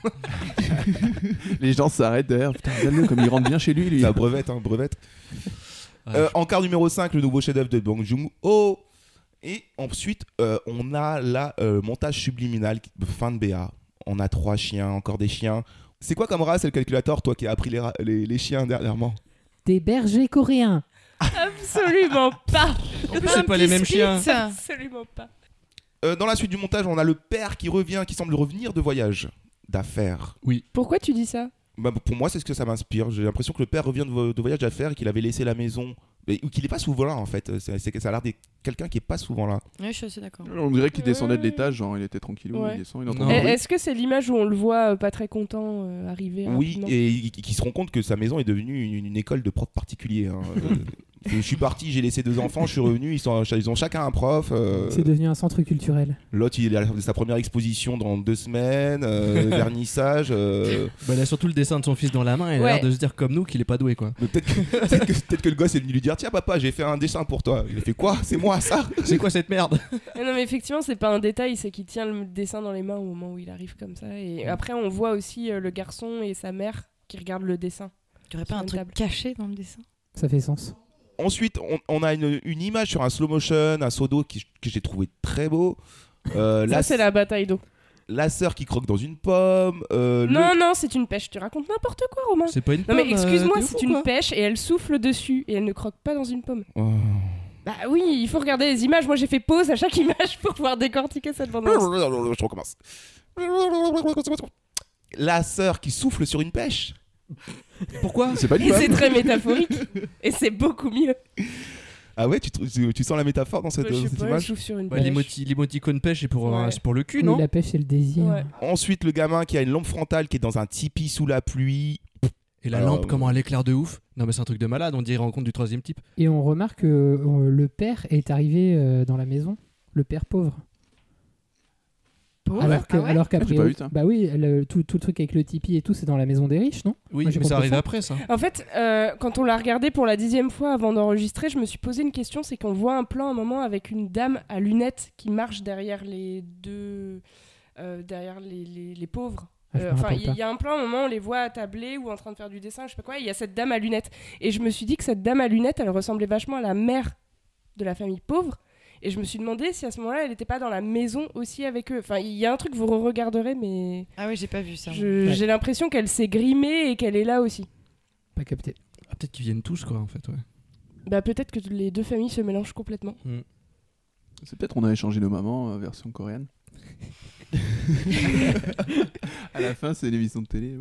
Les gens s'arrêtent derrière, putain, regarde-le comme il rentre bien chez lui. Ça brevette, hein, brevette. Encart numéro 5, le nouveau chef-d'œuvre de Bong Joon-ho. Et ensuite, on a la montage subliminal de fin de BA. On a 3 chiens, encore des chiens. C'est quoi comme race, le calculateur, toi qui as appris les chiens dernièrement? Des bergers coréens. Absolument pas. En plus, c'est pas les mêmes chiens. Absolument pas. Dans la suite du montage, on a le père qui revient, qui semble revenir de voyage d'affaires. Oui. Pourquoi tu dis ça? Bah, pour moi, c'est ce que ça m'inspire. J'ai l'impression que le père revient de voyage d'affaires et qu'il avait laissé la maison. Ou qu'il n'est pas souvent là en fait. Ça a l'air d'être quelqu'un qui est pas souvent là. Oui, je suis assez d'accord. On dirait qu'il descendait de l'étage, genre il était tranquillou, Ouais. il descend, il entend un bruit. Est-ce que c'est l'image où on le voit pas très content arriver Oui, rapidement et qui se rend compte que sa maison est devenue une école de profs particuliers. Hein. Je suis parti, j'ai laissé 2 enfants, je suis revenu, ils ont chacun un prof. C'est devenu un centre culturel. L'autre, il a sa première exposition dans 2 semaines, vernissage. Bah, il a surtout le dessin de son fils dans la main et il a l'air de se dire comme nous qu'il est pas doué quoi. Peut-être que le gosse est venu lui dire tiens papa, j'ai fait un dessin pour toi. Il a fait quoi? C'est moi ça? C'est quoi cette merde? Non mais effectivement c'est pas un détail, c'est qu'il tient le dessin dans les mains au moment où il arrive comme ça. Et après on voit aussi le garçon et sa mère qui regardent le dessin. Tu aurais pas un truc caché dans le dessin? Ça fait sens. Ensuite, on a une image sur un slow motion, un seau d'eau que j'ai trouvé très beau. Ça, c'est la bataille d'eau. La sœur qui croque dans une pomme. Non, c'est une pêche. Tu racontes n'importe quoi, Romain. C'est pas une pomme. Non, mais excuse-moi, c'est une pêche et elle souffle dessus et elle ne croque pas dans une pomme. Oh. Bah oui, il faut regarder les images. Moi, j'ai fait pause à chaque image pour pouvoir décortiquer cette bande-annonce. Je recommence. La sœur qui souffle sur une pêche. Pourquoi? C'est pas une Et pomme. c'est très métaphorique. Et c'est beaucoup mieux. Ah ouais, tu sens la métaphore dans cette, Je sais cette pas, image? je souffle sur une Bah, pêche. l'émoticône pêche c'est pour, Ouais. c'est pour le cul, Oui, non? la pêche, c'est le désir. Ouais. Ensuite, le gamin qui a une lampe frontale qui est dans un tipi sous la pluie. Et la Alors, lampe, comment elle éclaire de ouf? Non mais c'est un truc de malade, on dirait rencontre du 3e type. Et on remarque que le père est arrivé dans la maison, le père pauvre. Alors que, Ah ouais alors j'ai qu'après, pas vu ça. bah oui, tout le truc avec le Tipeee et tout, c'est dans la maison des riches, non? Oui, Moi, j'ai mais ça compris arrive après ça. En fait, quand on l'a regardé pour la 10e fois avant d'enregistrer, je me suis posé une question, c'est qu'on voit un plan à un moment avec une dame à lunettes qui marche derrière les deux... derrière les pauvres. Ah, je me Enfin, rappelle il pas. y a un plan, à un moment, on les voit attablés ou en train de faire du dessin, je sais pas quoi, et il y a cette dame à lunettes. Et je me suis dit que cette dame à lunettes, elle ressemblait vachement à la mère de la famille pauvre. Et je me suis demandé si à ce moment-là, elle n'était pas dans la maison aussi avec eux. Enfin, il y a un truc que vous re-regarderez, mais Ah oui, j'ai pas vu ça. moi. j'ai l'impression qu'elle s'est grimée et qu'elle est là aussi. Pas capté. Ah, peut-être qu'ils viennent tous quoi en fait, ouais. Bah peut-être que les deux familles se mélangent complètement. C'est peut-être on a échangé nos mamans version coréenne. À la fin, c'est l'émission de télé.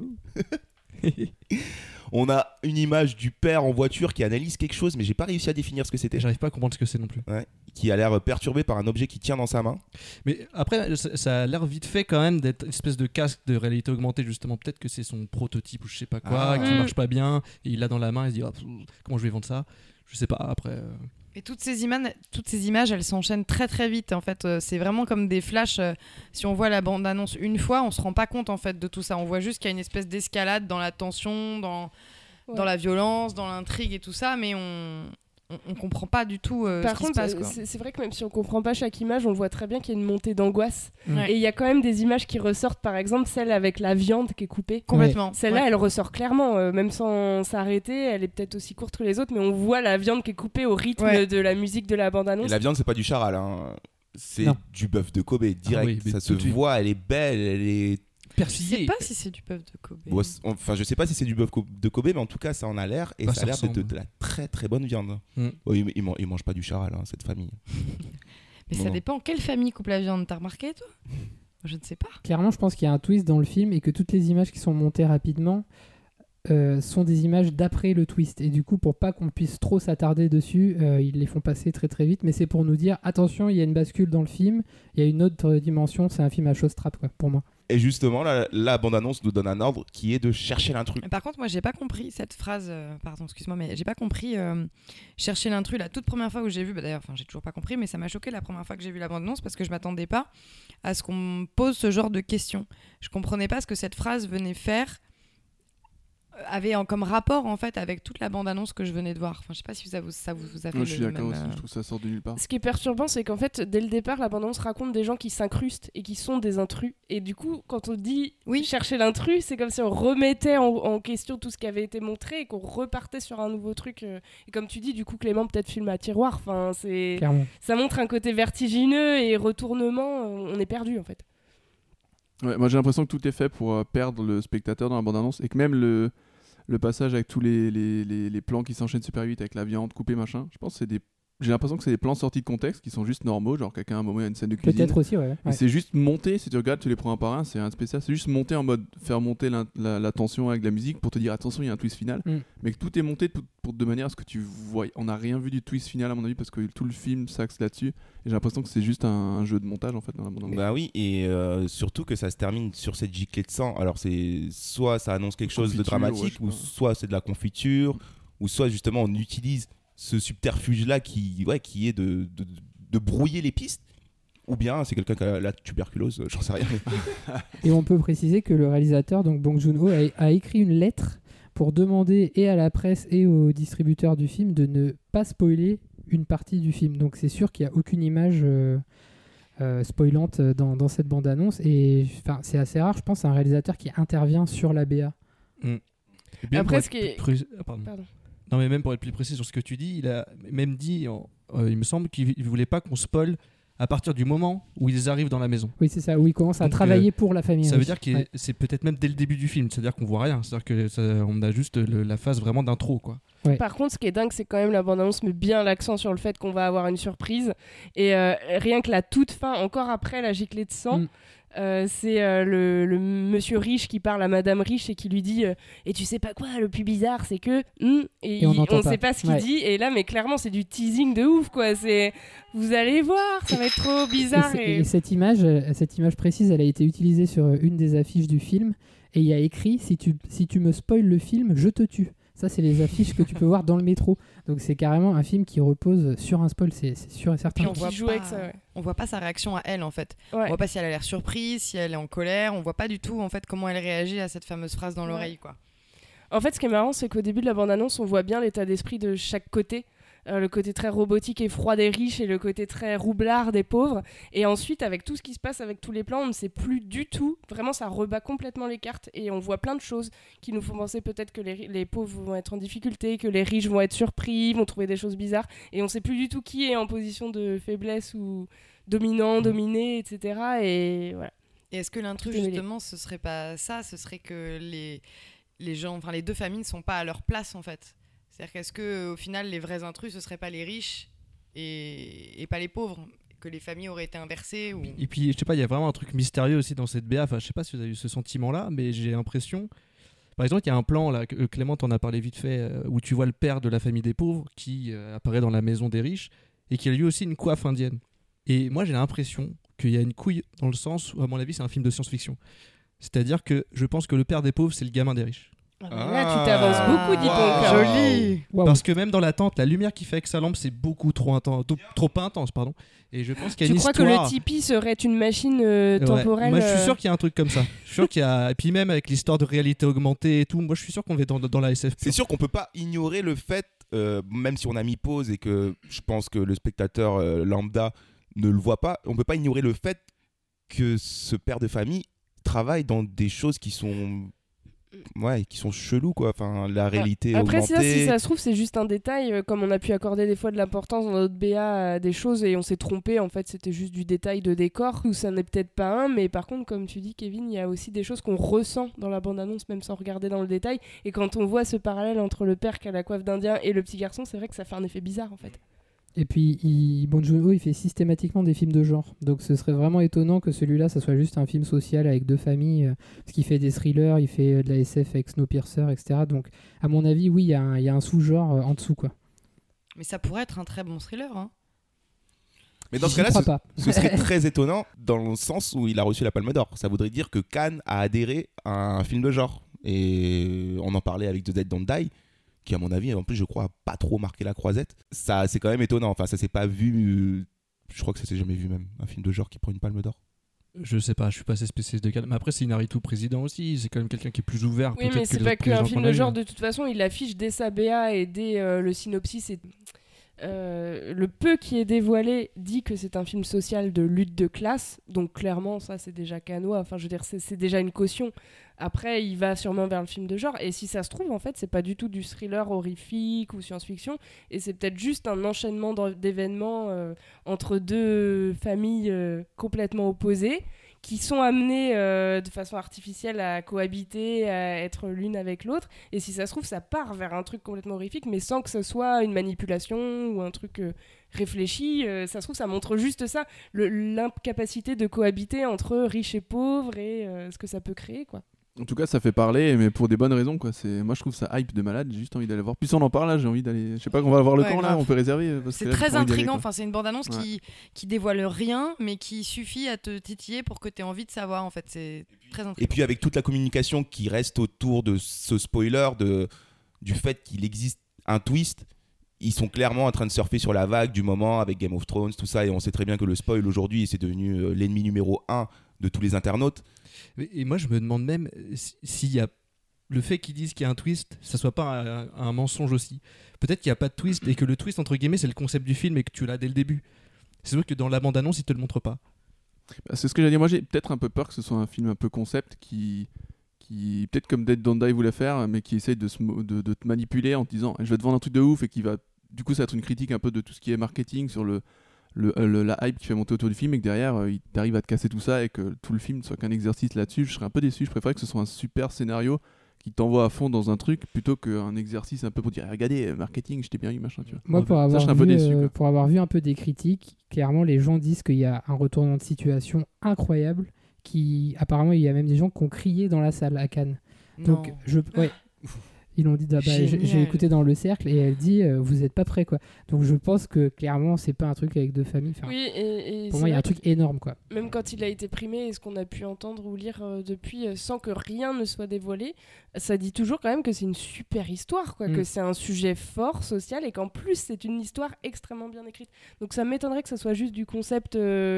On a une image du père en voiture qui analyse quelque chose, mais j'ai pas réussi à définir ce que c'était. J'arrive pas à comprendre ce que c'est non plus. Ouais. Qui a l'air perturbé par un objet qu'il tient dans sa main. Mais après, ça a l'air vite fait quand même d'être une espèce de casque de réalité augmentée justement. Peut-être que c'est son prototype ou je sais pas quoi, qui marche pas bien, et il l'a dans la main, il se dit oh, comment je vais vendre ça? Je sais pas, après... Et toutes ces images, elles s'enchaînent très très vite. En fait, c'est vraiment comme des flashs. Si on voit la bande-annonce une fois, on se rend pas compte en fait de tout ça. On voit juste qu'il y a une espèce d'escalade dans la tension, dans la violence, dans l'intrigue et tout ça, mais on comprend pas du tout Par ce qui contre, se passe. Quoi. c'est vrai que même si on comprend pas chaque image, on voit très bien qu'il y a une montée d'angoisse. Ouais. Et il y a quand même des images qui ressortent, par exemple celle avec la viande qui est coupée. Complètement. Celle-là, Ouais. elle ressort clairement, même sans s'arrêter. Elle est peut-être aussi courte que les autres, mais on voit la viande qui est coupée au rythme Ouais. de la musique de la Et bande-annonce. la viande, c'est pas du charal. Hein. C'est du bœuf de Kobe direct. Ça se voit, elle est belle, elle est persillée. Je sais pas si c'est du bœuf de Kobe. Bon, enfin, je sais pas si c'est du bœuf de Kobe, mais en tout cas, ça en a l'air et ça a l'air de la très très bonne viande. Bon, ils mangent pas du charal, cette famille. Mais ça dépend. Quelle famille coupe la viande? T'as remarqué, toi? Je ne sais pas. Clairement, je pense qu'il y a un twist dans le film et que toutes les images qui sont montées rapidement sont des images d'après le twist. Et du coup, pour pas qu'on puisse trop s'attarder dessus, ils les font passer très très vite. Mais c'est pour nous dire, attention, il y a une bascule dans le film, il y a une autre dimension, c'est un film à showstrap, quoi, pour moi. Et justement, la bande-annonce nous donne un ordre qui est de chercher l'intrus. Par contre, moi, j'ai pas compris cette phrase. Pardon, excuse-moi, mais j'ai pas compris chercher l'intrus. La toute première fois où j'ai vu, d'ailleurs, j'ai toujours pas compris, mais ça m'a choqué la première fois que j'ai vu la bande-annonce parce que je m'attendais pas à ce qu'on me pose ce genre de questions. Je comprenais pas ce que cette phrase venait faire. Avait comme rapport en fait avec toute la bande-annonce que je venais de voir. Enfin, je sais pas si ça vous a fait je suis d'accord aussi, je trouve ça sort de nulle part. Ce qui est perturbant, c'est qu'en fait, dès le départ, la bande-annonce raconte des gens qui s'incrustent et qui sont des intrus. Et du coup, quand on dit chercher l'intrus, c'est comme si on remettait en question tout ce qui avait été montré et qu'on repartait sur un nouveau truc. Et comme tu dis, du coup, Clément peut-être filme à tiroir. Enfin, ça montre un côté vertigineux et retournement. On est perdu en fait. Ouais, moi j'ai l'impression que tout est fait pour perdre le spectateur dans la bande-annonce et que même le passage avec tous les plans qui s'enchaînent super vite avec la viande coupée machin, je pense que j'ai l'impression que c'est des plans sortis de contexte qui sont juste normaux, genre quelqu'un à un moment il y a une scène de cuisine. Peut-être aussi, ouais. Mais c'est juste monté, si tu regardes, tu les prends un par un, c'est un spécial, c'est juste monté en mode faire monter la tension avec la musique pour te dire attention, il y a un twist final, mais que tout est monté de manière à ce que tu vois. On n'a rien vu du twist final à mon avis parce que tout le film s'axe là-dessus et j'ai l'impression que c'est juste un jeu de montage en fait dans la bande-annonce. Bah oui, et surtout que ça se termine sur cette giclée de sang. Alors c'est soit ça annonce quelque chose de dramatique, ou soit c'est de la confiture, ou soit justement on utilise ce subterfuge-là qui est de brouiller les pistes, ou bien c'est quelqu'un qui a la tuberculose, j'en sais rien. Et on peut préciser que le réalisateur, donc Bong Joon-ho, a écrit une lettre pour demander et à la presse et aux distributeurs du film de ne pas spoiler une partie du film. Donc c'est sûr qu'il n'y a aucune image spoilante dans cette bande-annonce. Et c'est assez rare, je pense, un réalisateur qui intervient sur la BA. Après, ce qui est... Pardon. Non, mais même pour être plus précis sur ce que tu dis, il a même dit, il me semble qu'il ne voulait pas qu'on spoil à partir du moment où ils arrivent dans la maison. Oui, c'est ça, où ils commencent à travailler pour la famille. Ça veut dire que c'est peut-être même dès le début du film, c'est-à-dire qu'on voit rien, c'est-à-dire qu'on a juste la phase vraiment d'intro, quoi. Ouais. Par contre, ce qui est dingue, c'est quand même la bande-annonce met bien l'accent sur le fait qu'on va avoir une surprise. Et rien que la toute fin, encore après la giclée de sang, c'est le monsieur riche qui parle à madame riche et qui lui dit et tu sais pas quoi, le plus bizarre c'est que et on sait pas ce qu'il dit, et là mais clairement c'est du teasing de ouf, quoi. C'est vous allez voir, ça va être trop bizarre. Et cette image précise, elle a été utilisée sur une des affiches du film et il y a écrit si tu me spoil le film, je te tue. Ça, c'est les affiches que tu peux voir dans le métro. Donc, c'est carrément un film qui repose sur un spoil, c'est sûr et certain. Puis on voit pas sa réaction à elle, en fait. Ouais. On voit pas si elle a l'air surprise, si elle est en colère. On voit pas du tout, en fait, comment elle réagit à cette fameuse phrase dans l'oreille, quoi. En fait, ce qui est marrant, c'est qu'au début de la bande-annonce, on voit bien l'état d'esprit de chaque côté. Le côté très robotique et froid des riches et le côté très roublard des pauvres. Et ensuite, avec tout ce qui se passe avec tous les plans, on ne sait plus du tout. Vraiment, ça rebat complètement les cartes et on voit plein de choses qui nous font penser peut-être que les pauvres vont être en difficulté, que les riches vont être surpris, vont trouver des choses bizarres. Et on ne sait plus du tout qui est en position de faiblesse ou dominant, dominé, etc. Et voilà. Et est-ce que l'intrus, justement, ce serait pas ça? Ce serait que les gens, enfin les deux familles ne sont pas à leur place, en fait. C'est-à-dire qu'est-ce qu'au final, les vrais intrus, ce ne seraient pas les riches et pas les pauvres, que les familles auraient été inversées Et puis, je sais pas, il y a vraiment un truc mystérieux aussi dans cette BA. Enfin, je sais pas si vous avez eu ce sentiment-là, mais j'ai l'impression... Par exemple, il y a un plan, là, que Clément en a parlé vite fait, où tu vois le père de la famille des pauvres qui apparaît dans la maison des riches et qui a lui aussi une coiffe indienne. Et moi, j'ai l'impression qu'il y a une couille dans le sens où, à mon avis, c'est un film de science-fiction. C'est-à-dire que je pense que le père des pauvres, c'est le gamin des riches. Là, tu t'avances beaucoup, dis donc. Joli. Wow. Parce que même dans la tente, la lumière qu'il fait avec sa lampe, c'est beaucoup trop intense, trop pas intense, pardon. Et je pense qu'il y a une histoire. Tu crois que le Tipeee serait une machine temporelle? Moi, je suis sûr qu'il y a un truc comme ça. Je suis sûr qu'il y a. Et puis même avec l'histoire de réalité augmentée et tout, moi, je suis sûr qu'on va dans la SF. C'est sûr qu'on peut pas ignorer le fait, même si on a mis pause et que je pense que le spectateur lambda ne le voit pas, on peut pas ignorer le fait que ce père de famille travaille dans des choses qui sont Ouais, qui sont chelous, quoi. Enfin, la réalité Après, augmentée. si ça se trouve, c'est juste un détail. Comme on a pu accorder des fois de l'importance dans notre BA à des choses et on s'est trompé. En fait, c'était juste du détail de décor. Ou ça n'est peut-être pas un. Mais par contre, comme tu dis, Kevin, il y a aussi des choses qu'on ressent dans la bande-annonce, même sans regarder dans le détail. Et quand on voit ce parallèle entre le père qui a la coiffe d'Indien et le petit garçon, c'est vrai que ça fait un effet bizarre, en fait. Et puis, Bong Joon-ho, il fait systématiquement des films de genre. Donc ce serait vraiment étonnant que celui-là, ça soit juste un film social avec deux familles. Parce qu'il fait des thrillers, il fait de la SF avec Snowpiercer, etc. Donc, à mon avis, oui, il y a un sous-genre en dessous, quoi. Mais ça pourrait être un très bon thriller, hein. Mais dans ce cas-là, ce serait très étonnant dans le sens où il a reçu la Palme d'Or. Ça voudrait dire que Cannes a adhéré à un film de genre. Et on en parlait avec The Dead Don't Die, qui à mon avis, en plus je crois, a pas trop marqué la croisette. Ça, c'est quand même étonnant. Enfin, ça s'est pas vu. Je crois que ça s'est jamais vu même un film de genre qui prend une Palme d'Or. Je sais pas, je suis pas assez spécialiste de Cannes. Mais après, c'est Inarritu président aussi. C'est quand même quelqu'un qui est plus ouvert. Oui, mais c'est pas qu'un film de genre. De toute façon, il affiche dès sa BA et dès le synopsis. Le peu qui est dévoilé dit que c'est un film social de lutte de classe. Donc clairement, ça c'est déjà canois. Enfin, je veux dire, c'est déjà une caution. Après, il va sûrement vers le film de genre. Et si ça se trouve, en fait, c'est pas du tout du thriller horrifique ou science-fiction. Et c'est peut-être juste un enchaînement d'événements entre deux familles complètement opposées qui sont amenées de façon artificielle à cohabiter, à être l'une avec l'autre. Et si ça se trouve, ça part vers un truc complètement horrifique, mais sans que ce soit une manipulation ou un truc réfléchi. Ça se trouve, ça montre juste ça, l'incapacité de cohabiter entre riches et pauvres et ce que ça peut créer, quoi. En tout cas, ça fait parler, mais pour des bonnes raisons, quoi. Moi, je trouve ça hype de malade. J'ai juste envie d'aller voir. Plus on en parle, là, j'ai envie d'aller. Je sais pas, on va voir le camp, là, on peut réserver. C'est très intriguant. Enfin, c'est une bande-annonce qui dévoile rien, mais qui suffit à te titiller pour que tu aies envie de savoir. En fait, c'est très intriguant. Et puis, avec toute la communication qui reste autour de ce spoiler, du fait qu'il existe un twist, ils sont clairement en train de surfer sur la vague du moment avec Game of Thrones, tout ça. Et on sait très bien que le spoil aujourd'hui, c'est devenu l'ennemi numéro 1 de tous les internautes. Et moi, je me demande même s'il y a le fait qu'ils disent qu'il y a un twist, ça soit pas un mensonge aussi. Peut-être qu'il n'y a pas de twist et que le twist, entre guillemets, c'est le concept du film et que tu l'as dès le début. C'est vrai que dans la bande-annonce, ils te le montrent pas. C'est ce que j'allais dire. Moi, j'ai peut-être un peu peur que ce soit un film un peu concept qui peut-être comme Dead Don't Die voulait faire, mais qui essaye de te manipuler en te disant je vais te vendre un truc de ouf et qui va. Du coup, ça va être une critique un peu de tout ce qui est marketing sur la hype qui fait monter autour du film et que derrière il arrive à te casser tout ça et que tout le film ne soit qu'un exercice là-dessus. Je serais un peu déçu. Je préférerais que ce soit un super scénario qui t'envoie à fond dans un truc plutôt qu'un exercice un peu pour dire regardez, marketing, je t'ai bien eu, machin, tu vois. Moi, pour avoir vu un peu des critiques, clairement les gens disent qu'il y a un retournement de situation incroyable, qui apparemment il y a même des gens qui ont crié dans la salle à Cannes. Non. Donc ils l'ont dit, j'ai écouté dans le cercle et elle dit vous êtes pas prêts, quoi. Donc je pense que clairement c'est pas un truc avec deux familles. Enfin, oui, et pour moi il y a un truc énorme, quoi. Même quand il a été primé et ce qu'on a pu entendre ou lire depuis sans que rien ne soit dévoilé, ça dit toujours quand même que c'est une super histoire, quoi, que c'est un sujet fort social et qu'en plus c'est une histoire extrêmement bien écrite. Donc ça m'étonnerait que ça soit juste du concept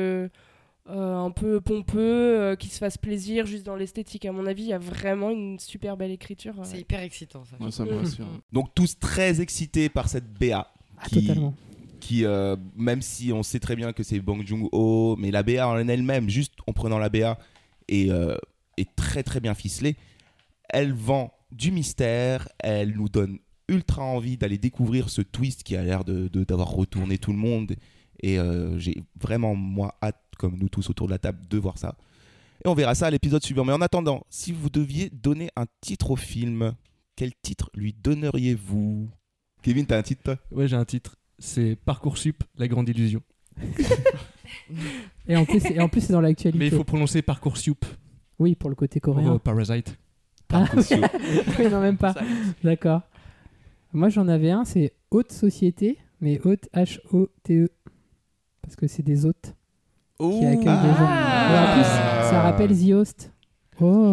un peu pompeux, qui se fasse plaisir juste dans l'esthétique. À mon avis, il y a vraiment une super belle écriture. C'est hyper excitant, ça. Ouais, ça me rassure. Donc tous très excités par cette BA. Totalement. Qui même si on sait très bien que c'est Bong Joon-ho, mais la BA en elle-même, juste en prenant la BA, est très très bien ficelée. Elle vend du mystère, elle nous donne ultra envie d'aller découvrir ce twist qui a l'air d'avoir retourné tout le monde. Et j'ai vraiment, moi, hâte, comme nous tous autour de la table, de voir ça. Et on verra ça à l'épisode suivant. Mais en attendant, si vous deviez donner un titre au film, quel titre lui donneriez-vous ? Kevin, t'as un titre, toi ? Ouais, j'ai un titre. C'est Parcoursup, la grande illusion. et en plus, c'est dans l'actualité. Mais il faut prononcer Parcoursup. Oui, pour le côté coréen. Parasite. Parcoursup. Oui, non, même pas. D'accord. Moi, j'en avais un, c'est Haute Société, mais Haute H-O-T-E. Parce que c'est des hôtes qui accueillent des gens. Et en plus, ça rappelle The Host. Oh.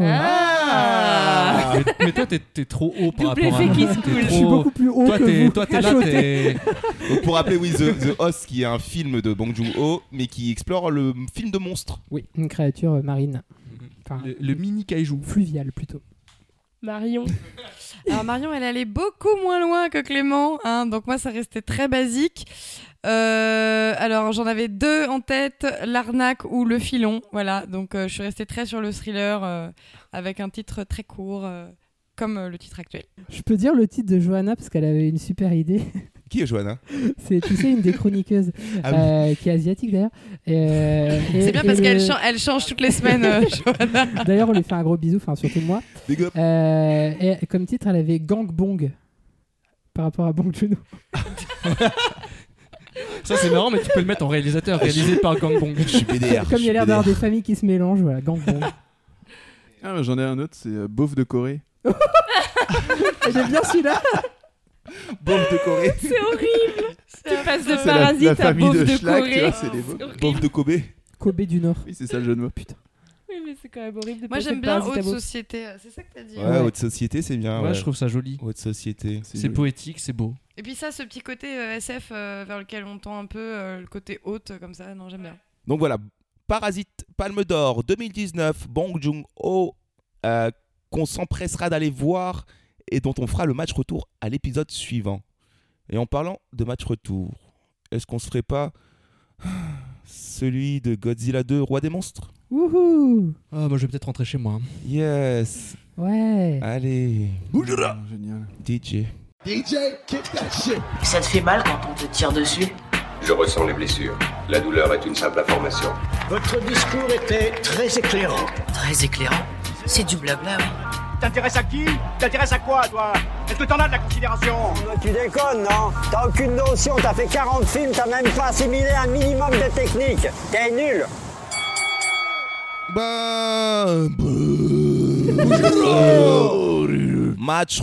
Mais toi, t'es trop haut par rapport à moi. Je suis beaucoup plus haut que vous. Toi, t'es là, t'es... Donc, pour rappeler, oui, The Host, qui est un film de Bong Joon-ho, mais qui explore le film de monstre. Oui, une créature marine. Enfin, le mini kaiju. Fluvial, plutôt. Marion. Alors Marion, elle allait beaucoup moins loin que Clément, hein, donc moi ça restait très basique. Alors j'en avais deux en tête, l'arnaque ou le filon, voilà. Donc je suis restée très sur le thriller avec un titre très court, comme le titre actuel. Je peux dire le titre de Johanna parce qu'elle avait une super idée. Qui est Johanna ? C'est, tu sais, une des chroniqueuses qui est asiatique d'ailleurs. C'est bien parce qu'elle change toutes les semaines, Johanna. D'ailleurs, on lui fait un gros bisou, enfin surtout moi. Big up. Et comme titre, elle avait Gangbong par rapport à Bong Joon-ho. Ça c'est marrant, mais tu peux le mettre en réalisateur, réalisé par Gangbong. Je suis BDR. Comme il y a l'air d'avoir des familles qui se mélangent, voilà, Gangbong. Ah, j'en ai un autre, c'est Beauf de Corée. J'aime bien celui-là. Beauf de Corée. C'est horrible. Tu passes de Parasite à Beauf de Corée. Beauf de Kobe. Kobe du Nord. Oui, c'est ça le jeu de mots. Putain. Oui, mais c'est quand même horrible de Moi, j'aime bien Haute Société. C'est ça que t'as dit. Ouais, Haute Société, c'est bien. Ouais, je trouve ça joli. Haute Société. C'est poétique, c'est beau. Et puis ça, ce petit côté SF vers lequel on tend un peu, le côté haute comme ça, non, j'aime bien. Donc voilà, Parasite, Palme d'Or 2019, Bong Joon-ho, qu'on s'empressera d'aller voir et dont on fera le match retour à l'épisode suivant. Et en parlant de match retour, est-ce qu'on se ferait pas celui de Godzilla 2, Roi des monstres ? Wouhou. Ah, moi je vais peut-être rentrer chez moi. Yes. Ouais. Allez. Bougera. Génial. DJ. DJ, kick that shit. Ça te fait mal quand on te tire dessus ? Je ressens les blessures. La douleur est une simple information. Votre discours était très éclairant. Très éclairant ? C'est du blabla, oui. T'intéresses à qui ? T'intéresses à quoi, toi ? Est-ce que t'en as de la considération ? Tu déconnes, non ? T'as aucune notion, t'as fait 40 films, t'as même pas assimilé un minimum de technique. T'es nul. Match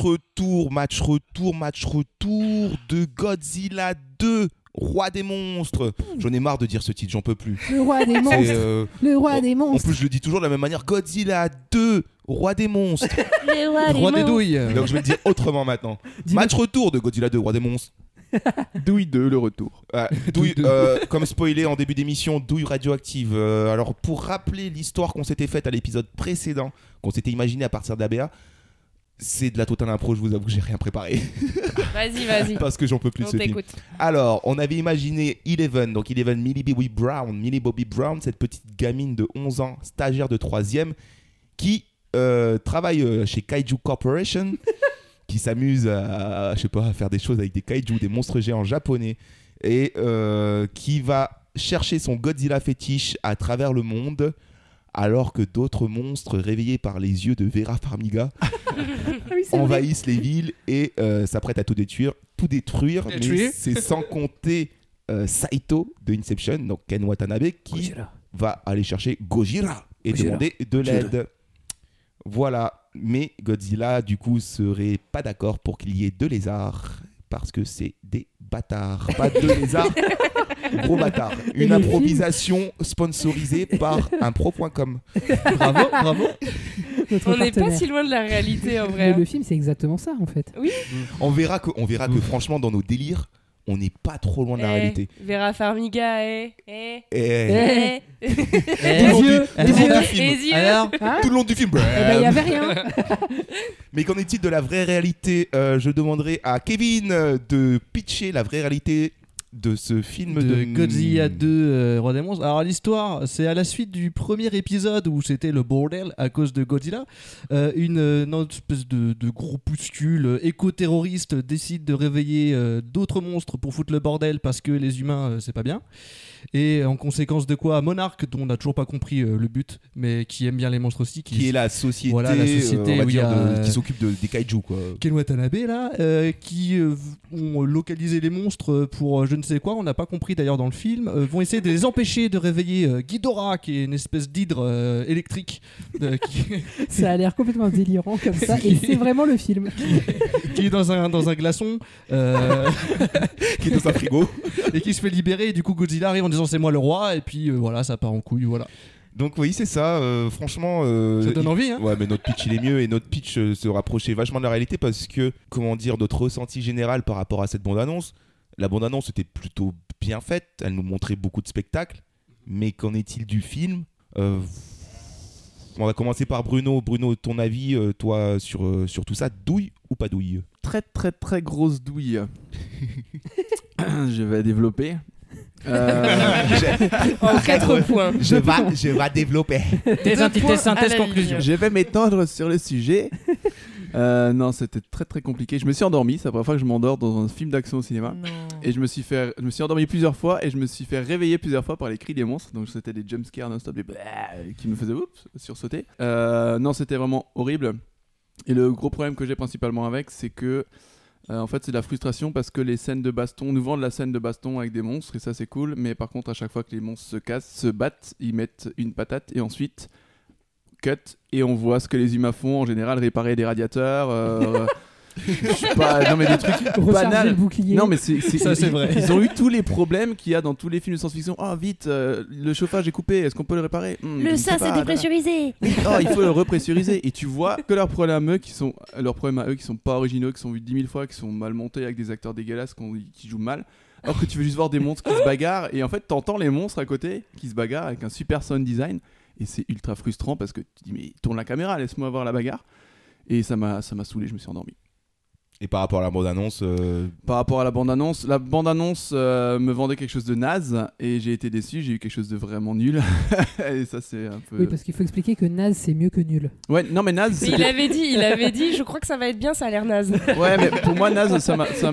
retour de Godzilla 2, Roi des monstres. J'en ai marre de dire ce titre, j'en peux plus. Le Roi des monstres. Le Roi des monstres. En plus, je le dis toujours de la même manière. Godzilla 2, Roi des monstres. Le Roi des douilles. Donc je vais le dire autrement maintenant. Match retour de Godzilla 2, Roi des monstres. Douille 2, le retour. Douille, comme spoilé en début d'émission, douille radioactive. Alors pour rappeler l'histoire qu'on s'était faite à l'épisode précédent, qu'on s'était imaginé à partir d'ABA, c'est de la totale impro, je vous avoue que j'ai rien préparé. Vas-y. Parce que j'en peux plus de ce film. Alors, on avait imaginé Eleven, donc Eleven Millie Bobby Brown, cette petite gamine de 11 ans, stagiaire de 3e, qui travaille chez Kaiju Corporation, qui s'amuse à faire des choses avec des kaiju, des monstres géants japonais, et qui va chercher son Godzilla fétiche à travers le monde, alors que d'autres monstres réveillés par les yeux de Vera Farmiga envahissent les villes et s'apprêtent à tout détruire. Mais c'est sans compter Saito de Inception, donc Ken Watanabe, qui va aller chercher Gojira et demander de l'aide. Voilà, mais Godzilla du coup serait pas d'accord pour qu'il y ait 2 lézards parce que c'est des bâtards, pas 2 lézards, gros bâtards. Une improvisation sponsorisée par un pro.com. Bravo. On n'est pas si loin de la réalité en vrai. Mais le film c'est exactement ça en fait. Oui. On verra que franchement dans nos délires, on n'est pas trop loin de la réalité. Vera Farmiga, Les yeux. Alors, tout le long du film. Il y avait rien. Mais qu'en est-il de la vraie réalité ? Je demanderai à Kevin de pitcher la vraie réalité de ce film de Godzilla 2 Roi des monstres. Alors l'histoire, c'est à la suite du premier épisode où c'était le bordel à cause de Godzilla. Une espèce de groupuscule éco-terroriste décide de réveiller d'autres monstres pour foutre le bordel parce que les humains c'est pas bien. Et en conséquence de quoi, Monarch, dont on n'a toujours pas compris le but, mais qui aime bien les monstres aussi, qui est la société, voilà, la société qui s'occupe des kaiju quoi. Ken Watanabe là, qui ont localisé les monstres pour je ne sais quoi, on n'a pas compris d'ailleurs dans le film, vont essayer de les empêcher de réveiller Ghidorah, qui est une espèce d'hydre électrique. Ça a l'air complètement délirant comme ça, et c'est vraiment le film. Qui est dans un glaçon, qui est dans un frigo, et qui se fait libérer, et du coup Godzilla arrive en disant c'est moi le roi, et puis voilà, ça part en couille, voilà. Donc oui, c'est ça, franchement... ça donne envie, hein. Ouais, mais notre pitch, il est mieux, et notre pitch se rapprochait vachement de la réalité, parce que, comment dire, notre ressenti général par rapport à cette bande-annonce, la bande-annonce était plutôt bien faite, elle nous montrait beaucoup de spectacles, mais qu'en est-il du film ? On va commencer par Bruno. Bruno, ton avis, toi, sur tout ça, douille ou pas douille ? Très très très grosse douille. Je vais développer. En 4 points. Je vais développer. Tes synthèses, conclusions. Je vais m'étendre sur le sujet. Non, c'était très très compliqué. Je me suis endormi, c'est la première fois que je m'endors dans un film d'action au cinéma. Non. Et je me suis endormi plusieurs fois et je me suis fait réveiller plusieurs fois par les cris des monstres. Donc c'était des jumpscares non-stop qui me faisaient sursauter. Non, c'était vraiment horrible. Et le gros problème que j'ai principalement avec, c'est que en fait, c'est de la frustration parce que les scènes de baston nous vendent la scène de baston avec des monstres et ça c'est cool. Mais par contre, à chaque fois que les monstres se battent, ils mettent une patate et ensuite cut et on voit ce que les humains font en général, réparer des radiateurs. Je sais pas, non mais des trucs banals. Non mais ça c'est vrai. Ils ont eu tous les problèmes qu'il y a dans tous les films de science-fiction. Oh vite, le chauffage est coupé, est-ce qu'on peut le réparer? Le sein s'est dépressurisé. Oh, il faut le repressuriser. Et tu vois que leurs problèmes à eux qui sont pas originaux, qui sont vus 10 000 fois, qui sont mal montés avec des acteurs dégueulasses qui jouent mal. Alors que tu veux juste voir des monstres qui se bagarrent et en fait t'entends les monstres à côté qui se bagarrent avec un super sound design et c'est ultra frustrant parce que tu dis mais tourne la caméra, laisse-moi voir la bagarre. Et ça m'a saoulé, je me suis endormi. Et par rapport à la bande-annonce Par rapport à la bande-annonce me vendait quelque chose de naze et j'ai été déçu, j'ai eu quelque chose de vraiment nul. Et ça c'est un peu... Oui, parce qu'il faut expliquer que naze c'est mieux que nul. Ouais, non mais naze... Il avait dit, je crois que ça va être bien, ça a l'air naze. Ouais, mais pour moi naze, ça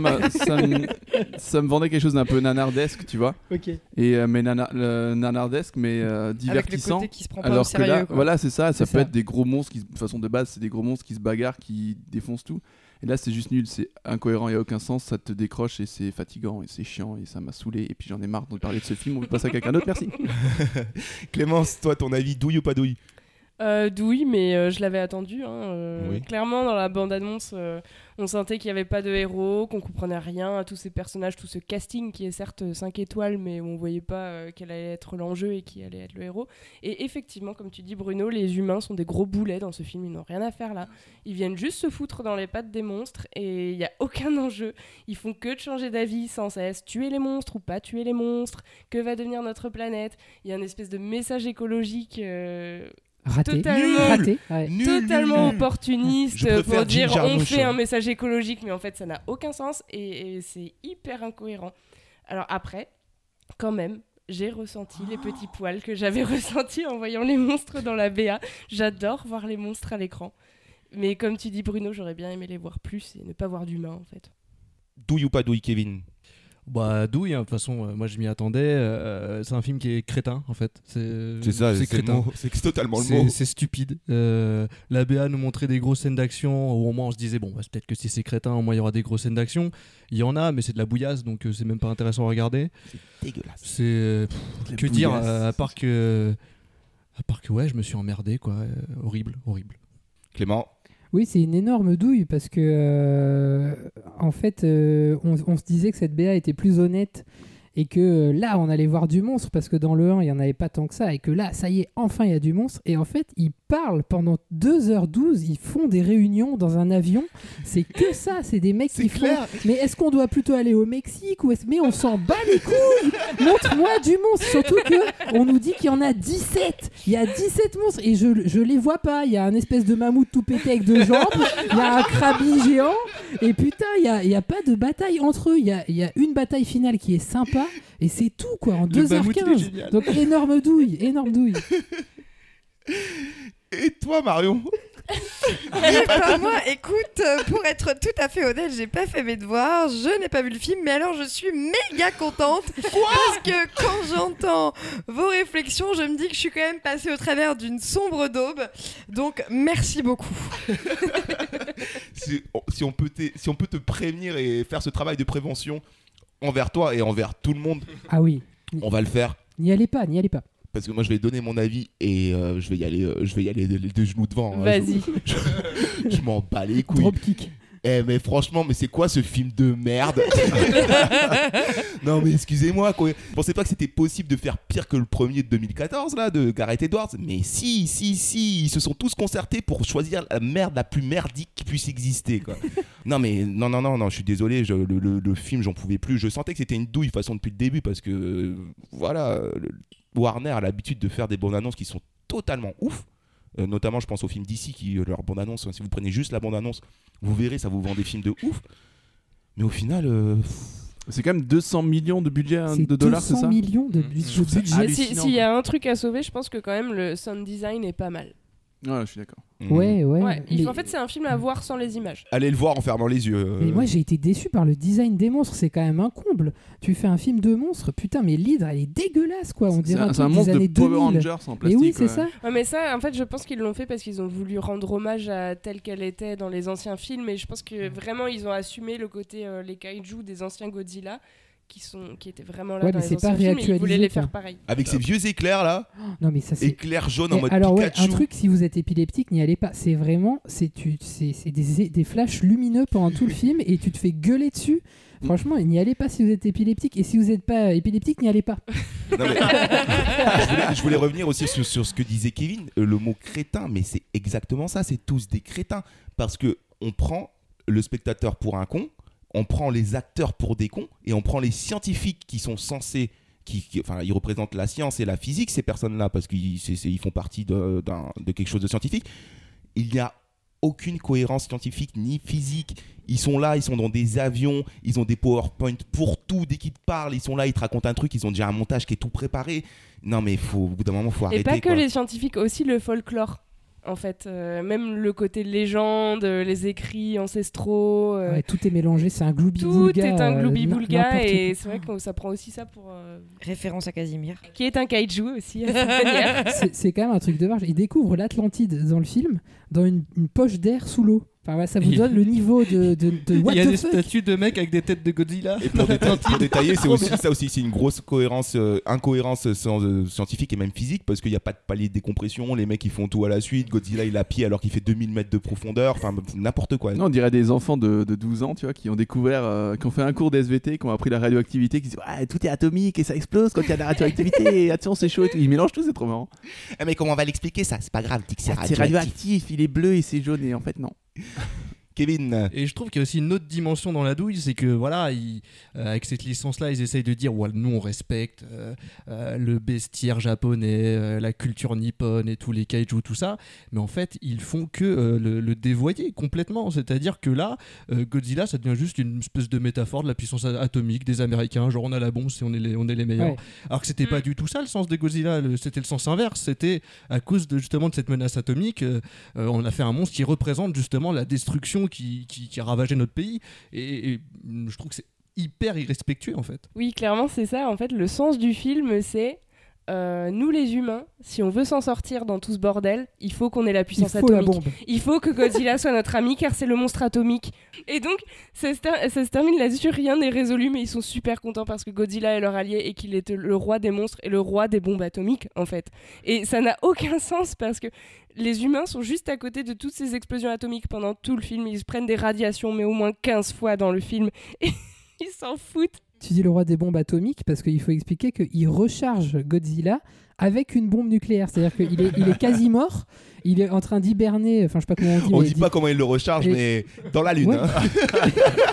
me vendait quelque chose d'un peu nanardesque, tu vois. Ok. Et mais nanardesque, mais divertissant. Avec le côté qui se prend pas alors au sérieux, que là, quoi. Voilà, c'est ça, ça peut être des gros monstres qui, de façon de base, c'est des gros monstres qui se bagarrent, qui défoncent tout. Et là, c'est juste nul, c'est incohérent, il n'y a aucun sens, ça te décroche et c'est fatigant et c'est chiant et ça m'a saoulé. Et puis j'en ai marre de parler de ce film, on peut passer à quelqu'un d'autre, merci. Clémence, toi, ton avis, douille ou pas douille? Douille, mais je l'avais attendu. Oui. Clairement, dans la bande-annonce, on sentait qu'il n'y avait pas de héros, qu'on comprenait rien à tous ces personnages, tout ce casting qui est certes 5 étoiles, mais on ne voyait pas quel allait être l'enjeu et qui allait être le héros. Et effectivement, comme tu dis Bruno, les humains sont des gros boulets dans ce film, ils n'ont rien à faire là. Ils viennent juste se foutre dans les pattes des monstres et il n'y a aucun enjeu. Ils font que de changer d'avis sans cesse, tuer les monstres ou pas tuer les monstres, que va devenir notre planète. Il y a une espèce de message écologique... totalement opportuniste pour dire on fait un message écologique mais en fait ça n'a aucun sens et c'est hyper incohérent. Alors après quand même j'ai ressenti les petits poils que j'avais ressentis en voyant les monstres dans la BA. J'adore voir les monstres à l'écran mais comme tu dis Bruno, j'aurais bien aimé les voir plus et ne pas voir d'humains en fait. Douille ou pas douille, Kevin? Bah douille, de toute façon, moi je m'y attendais. C'est un film qui est crétin en fait. C'est ça, c'est crétin. C'est totalement le mot. C'est stupide. La BA nous montrait des grosses scènes d'action. Au moins on se disait bon, bah, peut-être que si c'est crétin, au moins il y aura des grosses scènes d'action. Il y en a, mais c'est de la bouillasse, donc c'est même pas intéressant à regarder. C'est dégueulasse. C'est que dire à part que ouais, je me suis emmerdé quoi. Horrible. Clément? Oui, c'est une énorme douille parce que en fait, on se disait que cette BA était plus honnête et que là, on allait voir du monstre parce que dans le 1, il n'y en avait pas tant que ça et que là, ça y est, enfin, il y a du monstre. Et en fait, ils parlent pendant 2h12, ils font des réunions dans un avion. C'est que ça, c'est des mecs qui font... Mais est-ce qu'on doit plutôt aller au Mexique ou mais on s'en bat les couilles. Montre-moi du monstre. Surtout qu'on nous dit qu'il y en a 17. Il y a 17 monstres et je les vois pas. Il y a un espèce de mammouth tout pété avec 2 jambes. Il y a un krabi géant. Et putain, il y a pas de bataille entre eux. Il y a une bataille finale qui est sympa. Et c'est tout quoi, en 2h15. Donc énorme douille. Et toi Marion? Moi, écoute, pour être tout à fait honnête, j'ai pas fait mes devoirs, je n'ai pas vu le film, mais alors je suis méga contente parce que quand j'entends vos réflexions, je me dis que je suis quand même passée au travers d'une sombre daube. Donc merci beaucoup. si on peut te prévenir et faire ce travail de prévention envers toi et envers tout le monde, ah oui, on va le faire. N'y allez pas. Parce que moi je vais donner mon avis et je vais y aller les 2 genoux devant. Vas-y. Je m'en bats les couilles. Dropkick. Mais franchement, mais c'est quoi ce film de merde? Non mais excusez-moi quoi. Je pensais pas que c'était possible de faire pire que le premier de 2014 là, de Gareth Edwards. Mais si, ils se sont tous concertés pour choisir la merde la plus merdique qui puisse exister quoi. Non mais non, je suis désolé, le film j'en pouvais plus. Je sentais que c'était une douille de toute façon depuis le début parce que voilà, Warner a l'habitude de faire des bandes annonces qui sont totalement ouf. Notamment je pense aux films d'ici qui leur bande annonce, si vous prenez juste la bande annonce vous verrez ça vous vend des films de ouf mais au final c'est quand même 200 millions de budget de dollars, c'est ça? 200 millions de budget. S'il y a un truc à sauver, je pense que quand même le sound design est pas mal. Ouais, je suis d'accord. Ouais. En fait, c'est un film à voir sans les images. Allez le voir en fermant les yeux. Mais moi, j'ai été déçu par le design des monstres. C'est quand même un comble. Tu fais un film de monstres, putain, mais l'hydre, elle est dégueulasse, quoi. On dirait c'est un monstre de Power Rangers en plastique. Et oui, c'est ça. Ouais, mais ça, en fait, je pense qu'ils l'ont fait parce qu'ils ont voulu rendre hommage à telle qu'elle était dans les anciens films. Et je pense que vraiment, ils ont assumé le côté les kaiju des anciens Godzilla. Qui étaient vraiment là dans les anciens films, et ils voulaient les faire pareil. Avec ces vieux éclairs là, non mais ça c'est éclairs jaunes en mode alors Pikachu. un truc, si vous êtes épileptique, n'y allez pas. C'est vraiment, c'est des flashs lumineux pendant tout le film et tu te fais gueuler dessus. Franchement, n'y allez pas si vous êtes épileptique, et si vous n'êtes pas épileptique, n'y allez pas. Non, mais... je voulais revenir aussi sur ce que disait Kevin, le mot crétin, mais c'est exactement ça, c'est tous des crétins, parce que on prend le spectateur pour un con. On prend les acteurs pour des cons et on prend les scientifiques qui sont censés, enfin, ils représentent la science et la physique, ces personnes-là, parce qu'ils font partie de quelque chose de scientifique. Il n'y a aucune cohérence scientifique ni physique. Ils sont là, ils sont dans des avions, ils ont des PowerPoint pour tout. Dès qu'ils te parlent, ils sont là, ils te racontent un truc, ils ont déjà un montage qui est tout préparé. Non, mais au bout d'un moment, il faut arrêter. Et pas que les scientifiques, aussi le folklore. En fait, même le côté légende, les écrits ancestraux. Ouais, tout est mélangé, c'est un gloubi-boulga. Tout est un gloubi-boulga et c'est vrai que ça prend aussi ça pour. Référence à Casimir. Qui est un kaiju aussi, à cette manière. C'est quand même un truc de marge. Ils découvrent l'Atlantide dans le film, dans une poche d'air sous l'eau. Enfin, ouais, ça vous donne le niveau de what Il y a the des fuck. statues de mecs avec des têtes de Godzilla. Et pour détailler, c'est aussi ça aussi, c'est une grosse incohérence scientifique et même physique, parce qu'il n'y a pas de palier de décompression, les mecs ils font tout à la suite, Godzilla il a pied alors qu'il fait 2000 mètres de profondeur, enfin n'importe quoi. Non, on dirait des enfants de 12 ans, tu vois, qui ont découvert, qui ont fait un cours d'SVT, qui ont appris la radioactivité, qui disent ouais, tout est atomique et ça explose quand il y a de la radioactivité, et attention c'est chaud et tout. Ils mélangent tout, c'est trop marrant. Mais comment on va l'expliquer ça? C'est pas grave, c'est radioactif, il est bleu et c'est jaune, et en fait non. Kevin. Et je trouve qu'il y a aussi une autre dimension dans la douille, c'est que voilà, avec cette licence-là, ils essayent de dire ouais, nous on respecte le bestiaire japonais, la culture nippone et tous les kaiju, tout ça, mais en fait ils font que le dévoyer complètement. C'est-à-dire que là, Godzilla, ça devient juste une espèce de métaphore de la puissance atomique des Américains, genre on a la bombe, on est les meilleurs. Ouais. Alors que c'était pas du tout ça le sens de Godzilla, c'était le sens inverse. C'était à cause justement de cette menace atomique, on a fait un monstre qui représente justement la destruction qui a ravagé notre pays, et je trouve que c'est hyper irrespectueux en fait. Oui, clairement c'est ça, en fait le sens du film c'est nous les humains, si on veut s'en sortir dans tout ce bordel, il faut qu'on ait la puissance atomique. Il faut que Godzilla soit notre ami car c'est le monstre atomique. Et donc ça se termine là-dessus, rien n'est résolu, mais ils sont super contents parce que Godzilla est leur allié et qu'il est le roi des monstres et le roi des bombes atomiques en fait. Et ça n'a aucun sens parce que les humains sont juste à côté de toutes ces explosions atomiques pendant tout le film. Ils se prennent des radiations, mais au moins 15 fois dans le film. Et ils s'en foutent. Tu dis le roi des bombes atomiques parce qu'il faut expliquer qu'il recharge Godzilla avec une bombe nucléaire. C'est-à-dire qu'il est quasi mort. Il est en train d'hiberner. Enfin, je sais pas comment on dit. On dit pas comment il le recharge, mais dans la Lune. Ouais. Hein.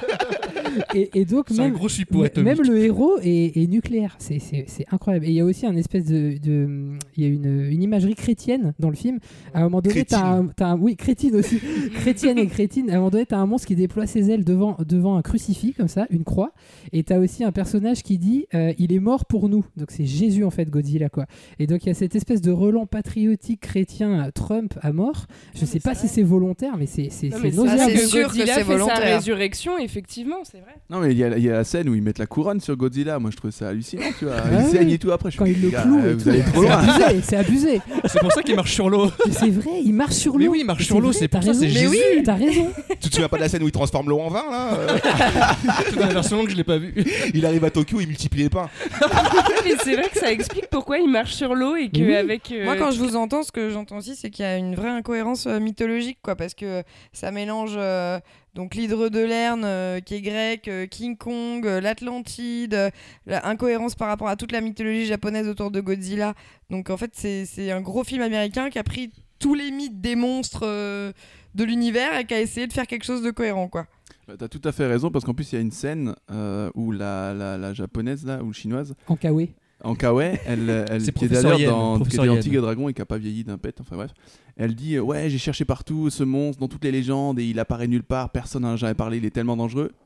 Et donc c'est un gros suppôt atomique. Même le héros est nucléaire, c'est incroyable. Et il y a aussi un espèce il y a une imagerie chrétienne dans le film. À un moment donné, oui, crétine aussi, chrétienne et crétine. À un moment donné, t'as un monstre qui déploie ses ailes devant un crucifix comme ça, une croix. Et t'as aussi un personnage qui dit il est mort pour nous. Donc c'est Jésus en fait, Godzilla quoi. Et donc il y a cette espèce de relent patriotique chrétien Trump à mort. Je sais pas si c'est volontaire, mais c'est nauséabond. C'est sûr que c'est volontaire. Sa résurrection, effectivement, c'est vrai. Non mais il y a la scène où ils mettent la couronne sur Godzilla. Moi je trouve ça hallucinant, tu vois. Il saigne et tout après. Quand il le cloue, vous allez trop loin. C'est abusé. C'est pour ça qu'il marche sur l'eau. C'est vrai, il marche sur l'eau. Mais oui, il marche sur l'eau, c'est pour ça, c'est Jésus. Mais oui, t'as raison. Tu te souviens pas de la scène où il transforme l'eau en vin là? C'est dans la version longue, je l'ai pas vu. Il arrive à Tokyo, il multiplie les pains. Mais c'est vrai que ça explique pourquoi il marche sur l'eau et qu'avec. Moi quand je vous entends, ce que j'entends aussi, c'est qu'il y a une vraie incohérence mythologique quoi, parce que ça mélange. Donc l'hydre de Lerne qui est grec, King Kong, l'Atlantide, l'incohérence par rapport à toute la mythologie japonaise autour de Godzilla. Donc en fait c'est un gros film américain qui a pris tous les mythes des monstres de l'univers et qui a essayé de faire quelque chose de cohérent quoi. Bah, t'as tout à fait raison parce qu'en plus il y a une scène où la japonaise là, ou chinoise en kawaii, elle qui est d'ailleurs dans Tigre et Dragon et qui n'a pas vieilli d'un pet, enfin bref. Elle dit ouais, j'ai cherché partout ce monstre dans toutes les légendes et il apparaît nulle part, personne n'en a jamais parlé, il est tellement dangereux.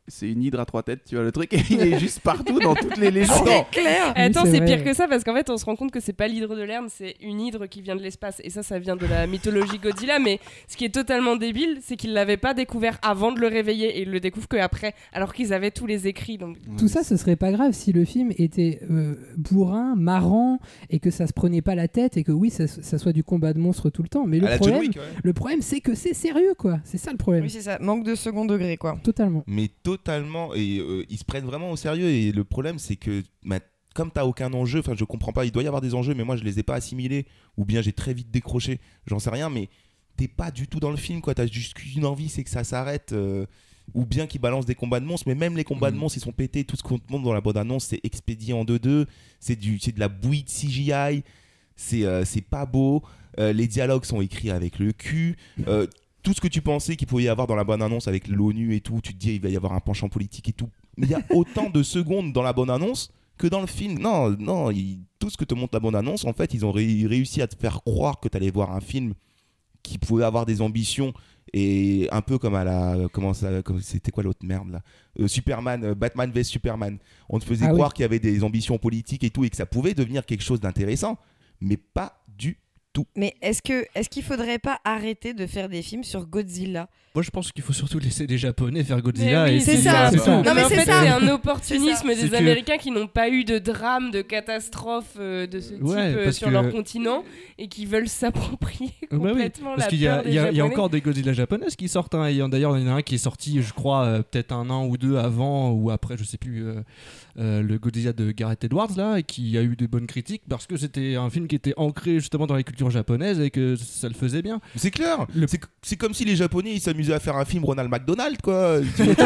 c'est une hydre à 3 têtes, tu vois le truc, et il est juste partout dans toutes les légendes. C'est clair. Attends, c'est pire que ça parce qu'en fait on se rend compte que c'est pas l'hydre de Lerne, c'est une hydre qui vient de l'espace et ça vient de la mythologie Godzilla. Mais ce qui est totalement débile, c'est qu'ils l'avaient pas découvert avant de le réveiller et ils le découvrent qu'après, alors qu'ils avaient tous les écrits. Donc... Tout ça, ce serait pas grave si le film était bourrin, marrant et que ça se prenait pas la tête et que oui, ça soit du combat de monstres tout le temps. Mais le problème, c'est que c'est sérieux, quoi. C'est ça le problème. Oui, c'est ça. Manque de second degré, quoi. Totalement. Mais totalement. Et ils se prennent vraiment au sérieux. Et le problème, c'est que comme t'as aucun enjeu, enfin, je comprends pas. Il doit y avoir des enjeux, mais moi, je les ai pas assimilés. Ou bien j'ai très vite décroché. J'en sais rien, mais t'es pas du tout dans le film, quoi. T'as juste qu'une envie, c'est que ça s'arrête. Ou bien qu'ils balancent des combats de monstres, mais même les combats de monstres, ils sont pétés. Tout ce qu'on te montre dans la bande-annonce, c'est expédié en 2-2. C'est de la bouillie de CGI. C'est pas beau. Les dialogues sont écrits avec le cul. Tout ce que tu pensais qu'il pouvait y avoir dans la bande-annonce avec l'ONU et tout, tu te dis il va y avoir un penchant politique et tout. Mais il y a autant de secondes dans la bande-annonce que dans le film. Non, tout ce que te montre la bande-annonce, en fait, ils ont réussi à te faire croire que tu allais voir un film qui pouvait avoir des ambitions. Et un peu comme à la... c'était quoi l'autre merde là Superman, Batman vs Superman. On te faisait croire qu'il y avait des ambitions politiques et tout et que ça pouvait devenir quelque chose d'intéressant, mais pas du tout. Mais est-ce qu'il faudrait pas arrêter de faire des films sur Godzilla ? Moi, je pense qu'il faut surtout laisser les Japonais faire Godzilla. Oui, et c'est ça. Non, mais c'est ça. C'est un opportunisme des c'est Américains qui n'ont pas eu de drame, de catastrophe de ce type sur leur continent et qui veulent s'approprier complètement la peur des Japonais. Il y a encore des Godzilla japonaises qui sortent. Hein. D'ailleurs, il y en a un qui est sorti, je crois, peut-être un an ou deux avant ou après, je sais plus, le Godzilla de Gareth Edwards, là, et qui a eu des bonnes critiques parce que c'était un film qui était ancré justement dans la culture japonaise et que ça le faisait bien. C'est clair. C'est comme si les Japonais ils s'amusaient à faire un film Ronald McDonald, quoi.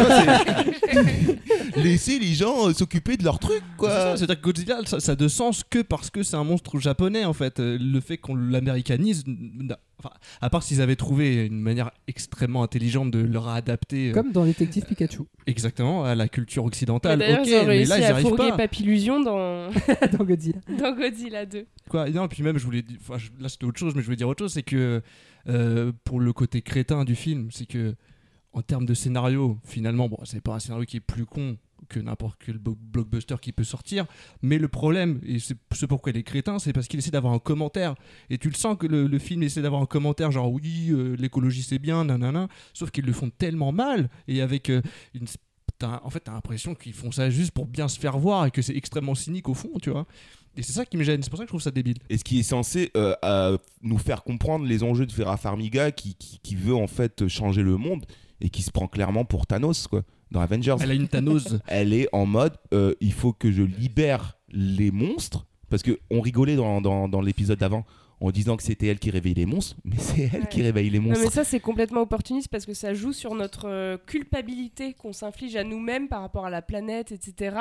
Laisser les gens s'occuper de leur truc, quoi. C'est-à-dire que Godzilla, ça a de sens que parce que c'est un monstre japonais, en fait. Le fait qu'on l'américanise, enfin, à part s'ils avaient trouvé une manière extrêmement intelligente de leur adapter. Comme dans Détective Pikachu. Exactement, à la culture occidentale. D'ailleurs, ils ont réussi à fourguer pas. Papillusion dans Godzilla. Dans Godzilla 2. Quoi, non, et puis même, je voulais là c'était autre chose, mais je voulais dire autre chose, c'est que pour le côté crétin du film, c'est que en termes de scénario, finalement, bon, c'est pas un scénario qui est plus con que n'importe quel blockbuster qui peut sortir, mais le problème, et c'est pourquoi il est crétin, c'est parce qu'il essaie d'avoir un commentaire, et tu le sens que le film essaie d'avoir un commentaire genre oui, l'écologie c'est bien, nanana, sauf qu'ils le font tellement mal, et avec t'as l'impression qu'ils font ça juste pour bien se faire voir, et que c'est extrêmement cynique au fond, tu vois. Et c'est ça qui me gêne, c'est pour ça que je trouve ça débile. Et ce qui est censé nous faire comprendre les enjeux de Vera Farmiga qui veut en fait changer le monde et qui se prend clairement pour Thanos, quoi, dans Avengers. Elle a une Thanos. Elle est en mode il faut que je libère les monstres, parce qu'on rigolait dans l'épisode d'avant en disant que c'était elle qui réveille les monstres, mais c'est elle qui réveille les monstres. Non, mais ça c'est complètement opportuniste parce que ça joue sur notre culpabilité qu'on s'inflige à nous-mêmes par rapport à la planète, etc.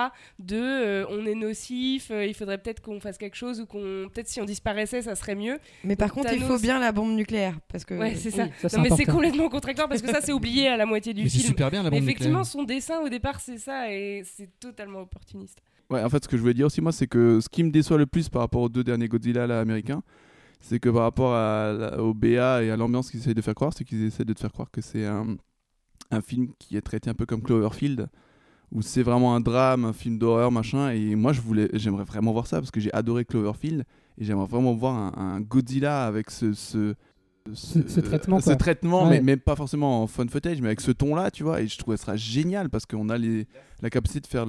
On est nocif, il faudrait peut-être qu'on fasse quelque chose, ou peut-être si on disparaissait ça serait mieux. Mais par contre Thanos... il faut bien la bombe nucléaire parce que... Ouais, c'est ça. Oui, ça non, mais c'est complètement contradictoire parce que ça c'est oublié à la moitié du mais film. C'est super bien la bombe effectivement, nucléaire. son dessin au départ c'est ça et c'est totalement opportuniste. Ouais, en fait, ce que je voulais dire aussi, moi, c'est que ce qui me déçoit le plus par rapport aux deux derniers Godzilla là, américains, c'est que par rapport au BA et à l'ambiance qu'ils essayent de faire croire, c'est qu'ils essaient de te faire croire que c'est un film qui est traité un peu comme Cloverfield, où c'est vraiment un drame, un film d'horreur, machin. Et moi, j'aimerais vraiment voir ça, parce que j'ai adoré Cloverfield, et j'aimerais vraiment voir un Godzilla avec ce traitement, ce traitement, ouais. mais pas forcément en fun footage, mais avec ce ton-là, tu vois. Et je trouve ça génial, parce qu'on a la capacité de faire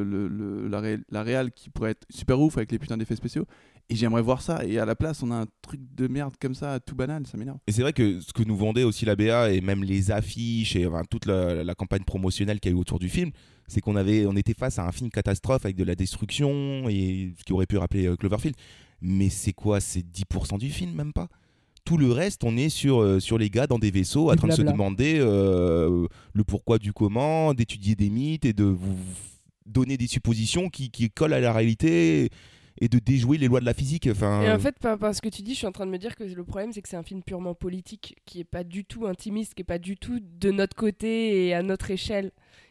la réal qui pourrait être super ouf avec les putains d'effets spéciaux. Et j'aimerais voir ça, et à la place on a un truc de merde comme ça, tout banal, ça m'énerve. Et c'est vrai que ce que nous vendait aussi la BA, et même les affiches et toute la campagne promotionnelle qu'il y a eu autour du film, c'est qu'on était face à un film catastrophe avec de la destruction, et ce qui aurait pu rappeler Cloverfield. Mais c'est quoi, c'est 10% du film, même pas. Tout le reste, on est sur les gars dans des vaisseaux en train de se demander le pourquoi du comment, d'étudier des mythes et de vous donner des suppositions qui collent à la réalité et de déjouer les lois de la physique. Enfin... Et en fait, par ce que tu dis, je suis en train de me dire que le problème, c'est que c'est un film purement politique, qui est pas du tout intimiste, qui est pas du tout de notre côté et à notre échelle.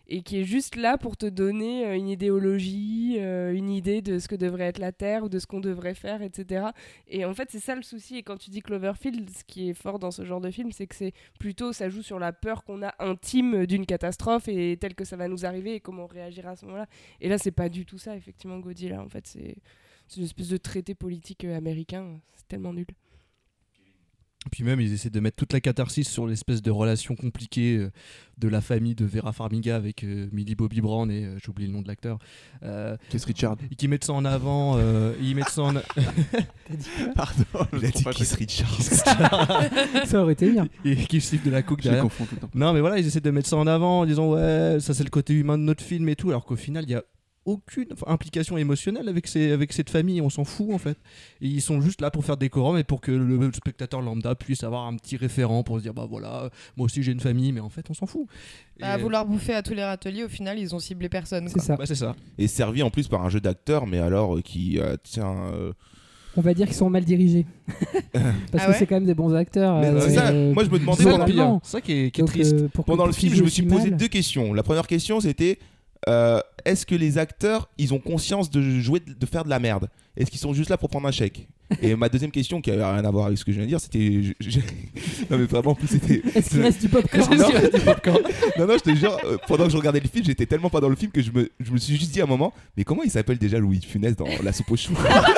et qui est juste là pour te donner une idéologie, une idée de ce que devrait être la Terre ou de ce qu'on devrait faire, etc. Et en fait, c'est ça le souci. Et quand tu dis Cloverfield, ce qui est fort dans ce genre de film, c'est que c'est plutôt, ça joue sur la peur qu'on a intime d'une catastrophe et telle que ça va nous arriver et comment on réagira à ce moment-là. Et là, c'est pas du tout ça, effectivement, Godzilla. En fait, c'est une espèce de traité politique américain. C'est tellement nul. Puis même, ils essaient de mettre toute la catharsis sur l'espèce de relation compliquée de la famille de Vera Farmiga avec Millie Bobby Brown et j'ai oublié le nom de l'acteur. Keith Richards. Et qui mettent ça en avant. Ils mettent ça en... Pardon, il a dit Keith Richards. Ça aurait été bien. Et qui siffle de la coke derrière. Je confonds tout le temps. Non, mais voilà, ils essaient de mettre ça en avant en disant ouais, ça c'est le côté humain de notre film et tout, alors qu'au final, il y a aucune implication émotionnelle avec cette famille, on s'en fout en fait. Et ils sont juste là pour faire décorum et pour que le spectateur lambda puisse avoir un petit référent pour se dire bah voilà, moi aussi j'ai une famille, mais en fait on s'en fout. À vouloir bouffer à tous les râteliers, au final ils ont ciblé personne. C'est ça. Bah, c'est ça. Et servi en plus par un jeu d'acteurs, mais alors qui tient. On va dire qu'ils sont mal dirigés. Parce que c'est quand même des bons acteurs. C'est ça. Moi je me demandais c'est ça qui est triste. Pendant le film, je me suis posé 2 questions. La première question c'était est-ce que les acteurs ils ont conscience de faire de la merde? Est-ce qu'ils sont juste là pour prendre un chèque? Et ma deuxième question, qui avait rien à voir avec ce que je viens de dire, c'était non mais vraiment en plus c'était est-ce qu'il reste du popcorn? Non, je te jure, pendant que je regardais le film, j'étais tellement pas dans le film que je me suis juste dit à un moment, mais comment il s'appelle déjà Louis de Funès dans La Soupe aux choux?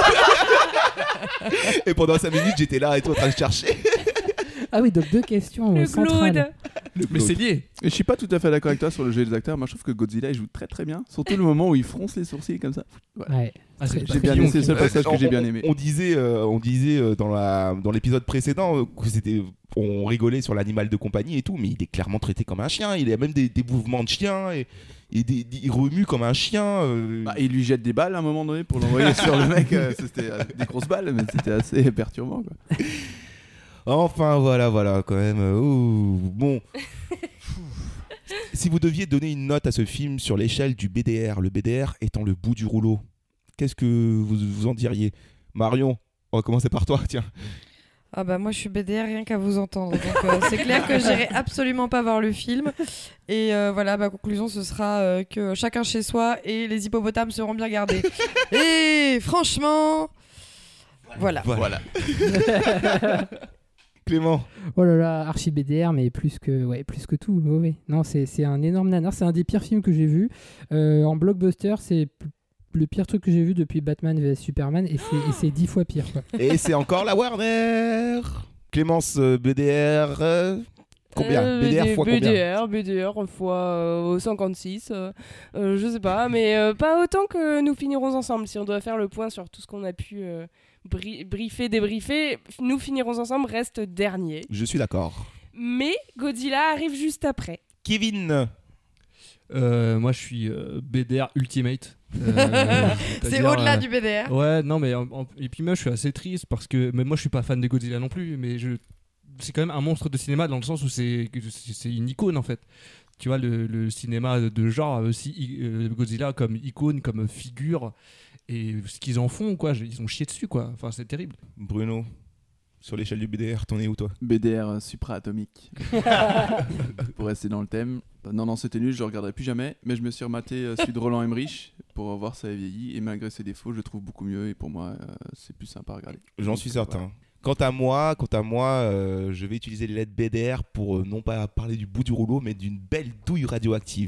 Et pendant 5 minutes j'étais là et tout en train de chercher. Ah oui, donc 2 questions centrales. Mais c'est lié. Et je suis pas tout à fait d'accord avec toi sur le jeu des acteurs. Moi je trouve que Godzilla il joue très très bien, surtout le moment où il fronce les sourcils comme ça. Ouais. J'ai bien aimé, c'est le seul passage que j'ai bien aimé. On disait dans l'épisode précédent que on rigolait sur l'animal de compagnie et tout, mais il est clairement traité comme un chien. Il a même des mouvements de chien et il remue comme un chien. Il lui jette des balles à un moment donné pour l'envoyer sur le mec. C'était des grosses balles, mais c'était assez perturbant quoi. Enfin voilà quand même. Bon. Si vous deviez donner une note à ce film sur l'échelle du BDR, le BDR étant le bout du rouleau, qu'est-ce que vous en diriez? Marion, on va commencer par toi, tiens. Ah bah moi je suis BDR rien qu'à vous entendre, donc c'est clair que j'irai absolument pas voir le film. Et voilà, ma conclusion ce sera que chacun chez soi et les hippopotames seront bien gardés. Et franchement, voilà. Clément. Oh là là, archi BDR, mais plus que tout. Ouais. Non, c'est un énorme nanar. C'est un des pires films que j'ai vu. En blockbuster, c'est le pire truc que j'ai vu depuis Batman vs Superman, et c'est 10 fois pire. Quoi. Et c'est encore la Warner. Clémence, BDR. Combien BDR fois combien? BDR fois 56. Je sais pas, mais pas autant que Nous finirons ensemble. Si on doit faire le point sur tout ce qu'on a pu débriefer, Nous finirons ensemble reste dernier. Je suis d'accord. Mais Godzilla arrive juste après. Kevin. Moi je suis BDR Ultimate. C'est au-delà du BDR. Ouais, non mais et puis moi je suis assez triste parce que même moi je suis pas fan de Godzilla non plus, mais c'est quand même un monstre de cinéma dans le sens où c'est une icône en fait. Tu vois le cinéma de genre aussi Godzilla comme icône, comme figure, et ce qu'ils en font quoi, ils ont chié dessus quoi. Enfin c'est terrible. Bruno, sur l'échelle du BDR, t'en es où toi? BDR supra-atomique. Pour rester dans le thème. Non, c'était nul, je le regarderai plus jamais. Mais je me suis rematé celui de Roland Emmerich pour voir ça a vieilli. Et malgré ses défauts, je le trouve beaucoup mieux. Et pour moi, c'est plus sympa à regarder. J'en suis certain. Voilà. Quant à moi, je vais utiliser les lettres BDR pour non pas parler du bout du rouleau, mais d'une belle douille radioactive.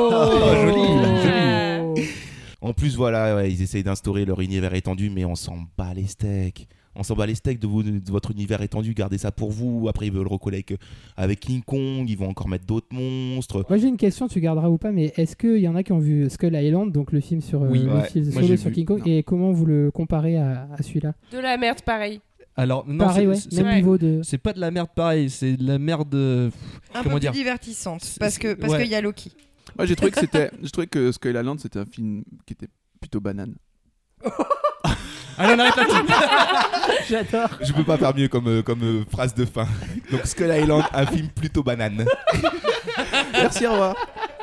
Joli. En plus, voilà, ils essayent d'instaurer leur univers étendu, mais on s'en bat les steaks. On s'en bat les steaks de votre univers étendu, gardez ça pour vous. Après, ils veulent recoller avec King Kong, ils vont encore mettre d'autres monstres. Moi, j'ai une question, tu garderas ou pas, mais est-ce qu'il y en a qui ont vu Skull Island, donc le film sur, sur King Kong, et comment vous le comparez à celui-là? De la merde, pareil. Alors, non, pareil, même niveau de... c'est pas de la merde pareil, c'est de la merde. Un peu plus divertissante, parce qu'il y a Loki. Moi, j'ai trouvé que Skull Island, c'était un film qui était plutôt banane. Allez, on arrête là-dessus. J'adore. Je peux pas faire mieux comme phrase de fin. Donc Skull Island, un film plutôt banane. Merci, au revoir.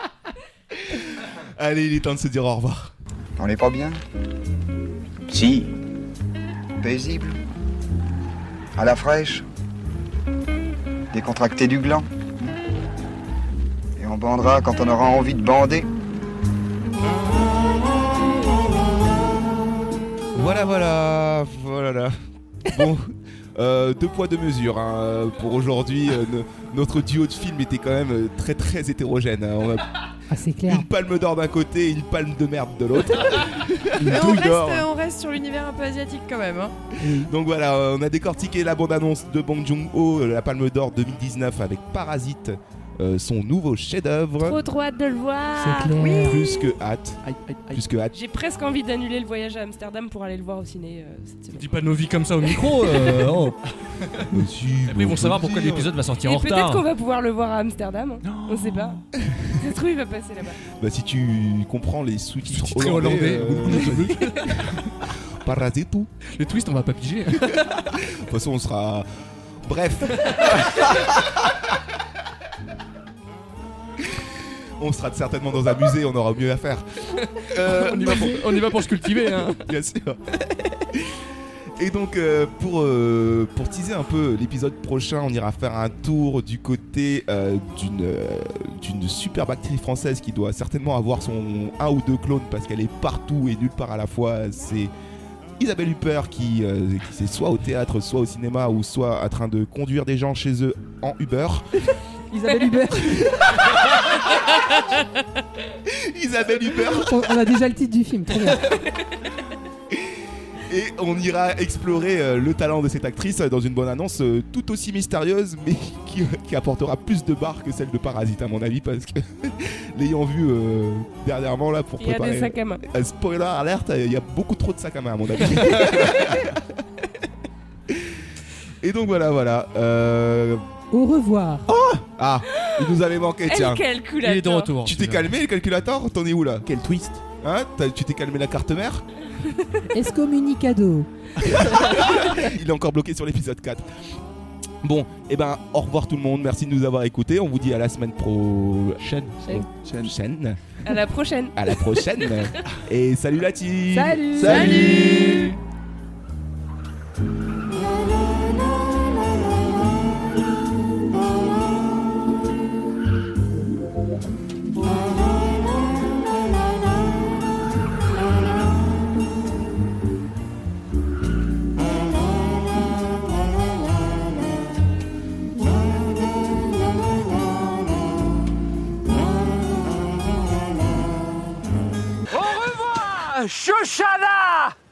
Allez, il est temps de se dire au revoir. On n'est pas bien? Si. Paisible. À la fraîche. Décontracté du gland. Et on bandera quand on aura envie de bander. Voilà. Bon, 2 poids 2 mesures. Hein. Pour aujourd'hui, notre duo de films était quand même très très hétérogène. Hein. On a c'est clair. Une palme d'or d'un côté et une palme de merde de l'autre. On reste sur l'univers un peu asiatique quand même. Hein. Donc voilà, on a décortiqué la bande-annonce de Bong Joon-ho, la palme d'or 2019 avec Parasite. Son nouveau chef-d'œuvre. Trop hâte de le voir. C'est clair. Oui. Plus que hâte. J'ai presque envie d'annuler le voyage à Amsterdam pour aller le voir au ciné cette semaine. Dis pas nos vies comme ça au micro. Oh. Après ils vont savoir pourquoi l'épisode va sortir en retard. Peut-être qu'on va pouvoir le voir à Amsterdam. On sait pas. Ça se trouve il va passer là-bas. Bah si tu comprends les sous-titres hollandais. Parasite tout. Les twists on va pas piger. De toute façon on sera. Bref. On sera certainement dans un musée, on aura mieux à faire. On y va pour se cultiver, hein. Bien sûr. Et donc, pour teaser un peu l'épisode prochain, on ira faire un tour du côté d'une superbe actrice française qui doit certainement avoir son 1 ou 2 clones parce qu'elle est partout et nulle part à la fois. C'est Isabelle Huppert qui est soit au théâtre, soit au cinéma, ou soit en train de conduire des gens chez eux en Uber. Isabelle Huppert. Isabelle Huppert. On a déjà le titre du film, très bien. Et on ira explorer le talent de cette actrice dans une bonne annonce tout aussi mystérieuse, mais qui apportera plus de barres que celle de Parasite à mon avis, parce que l'ayant vu dernièrement là pour préparer. Il y a des sacs à main. Spoiler alerte, il y a beaucoup trop de sacs à main à mon avis. Et donc voilà. Au revoir. Oh ah, il nous avait manqué, tiens. Quel calculateur. Il est de retour. Tu t'es calmé le calculateur? T'en es où là? Quel twist. Hein, tu t'es calmé la carte mère? Excommunicado. Il est encore bloqué sur l'épisode 4. Bon, et ben au revoir tout le monde, merci de nous avoir écoutés. On vous dit à la semaine prochaine. À la prochaine. À la prochaine. Et salut la team. Salut. Shoshana!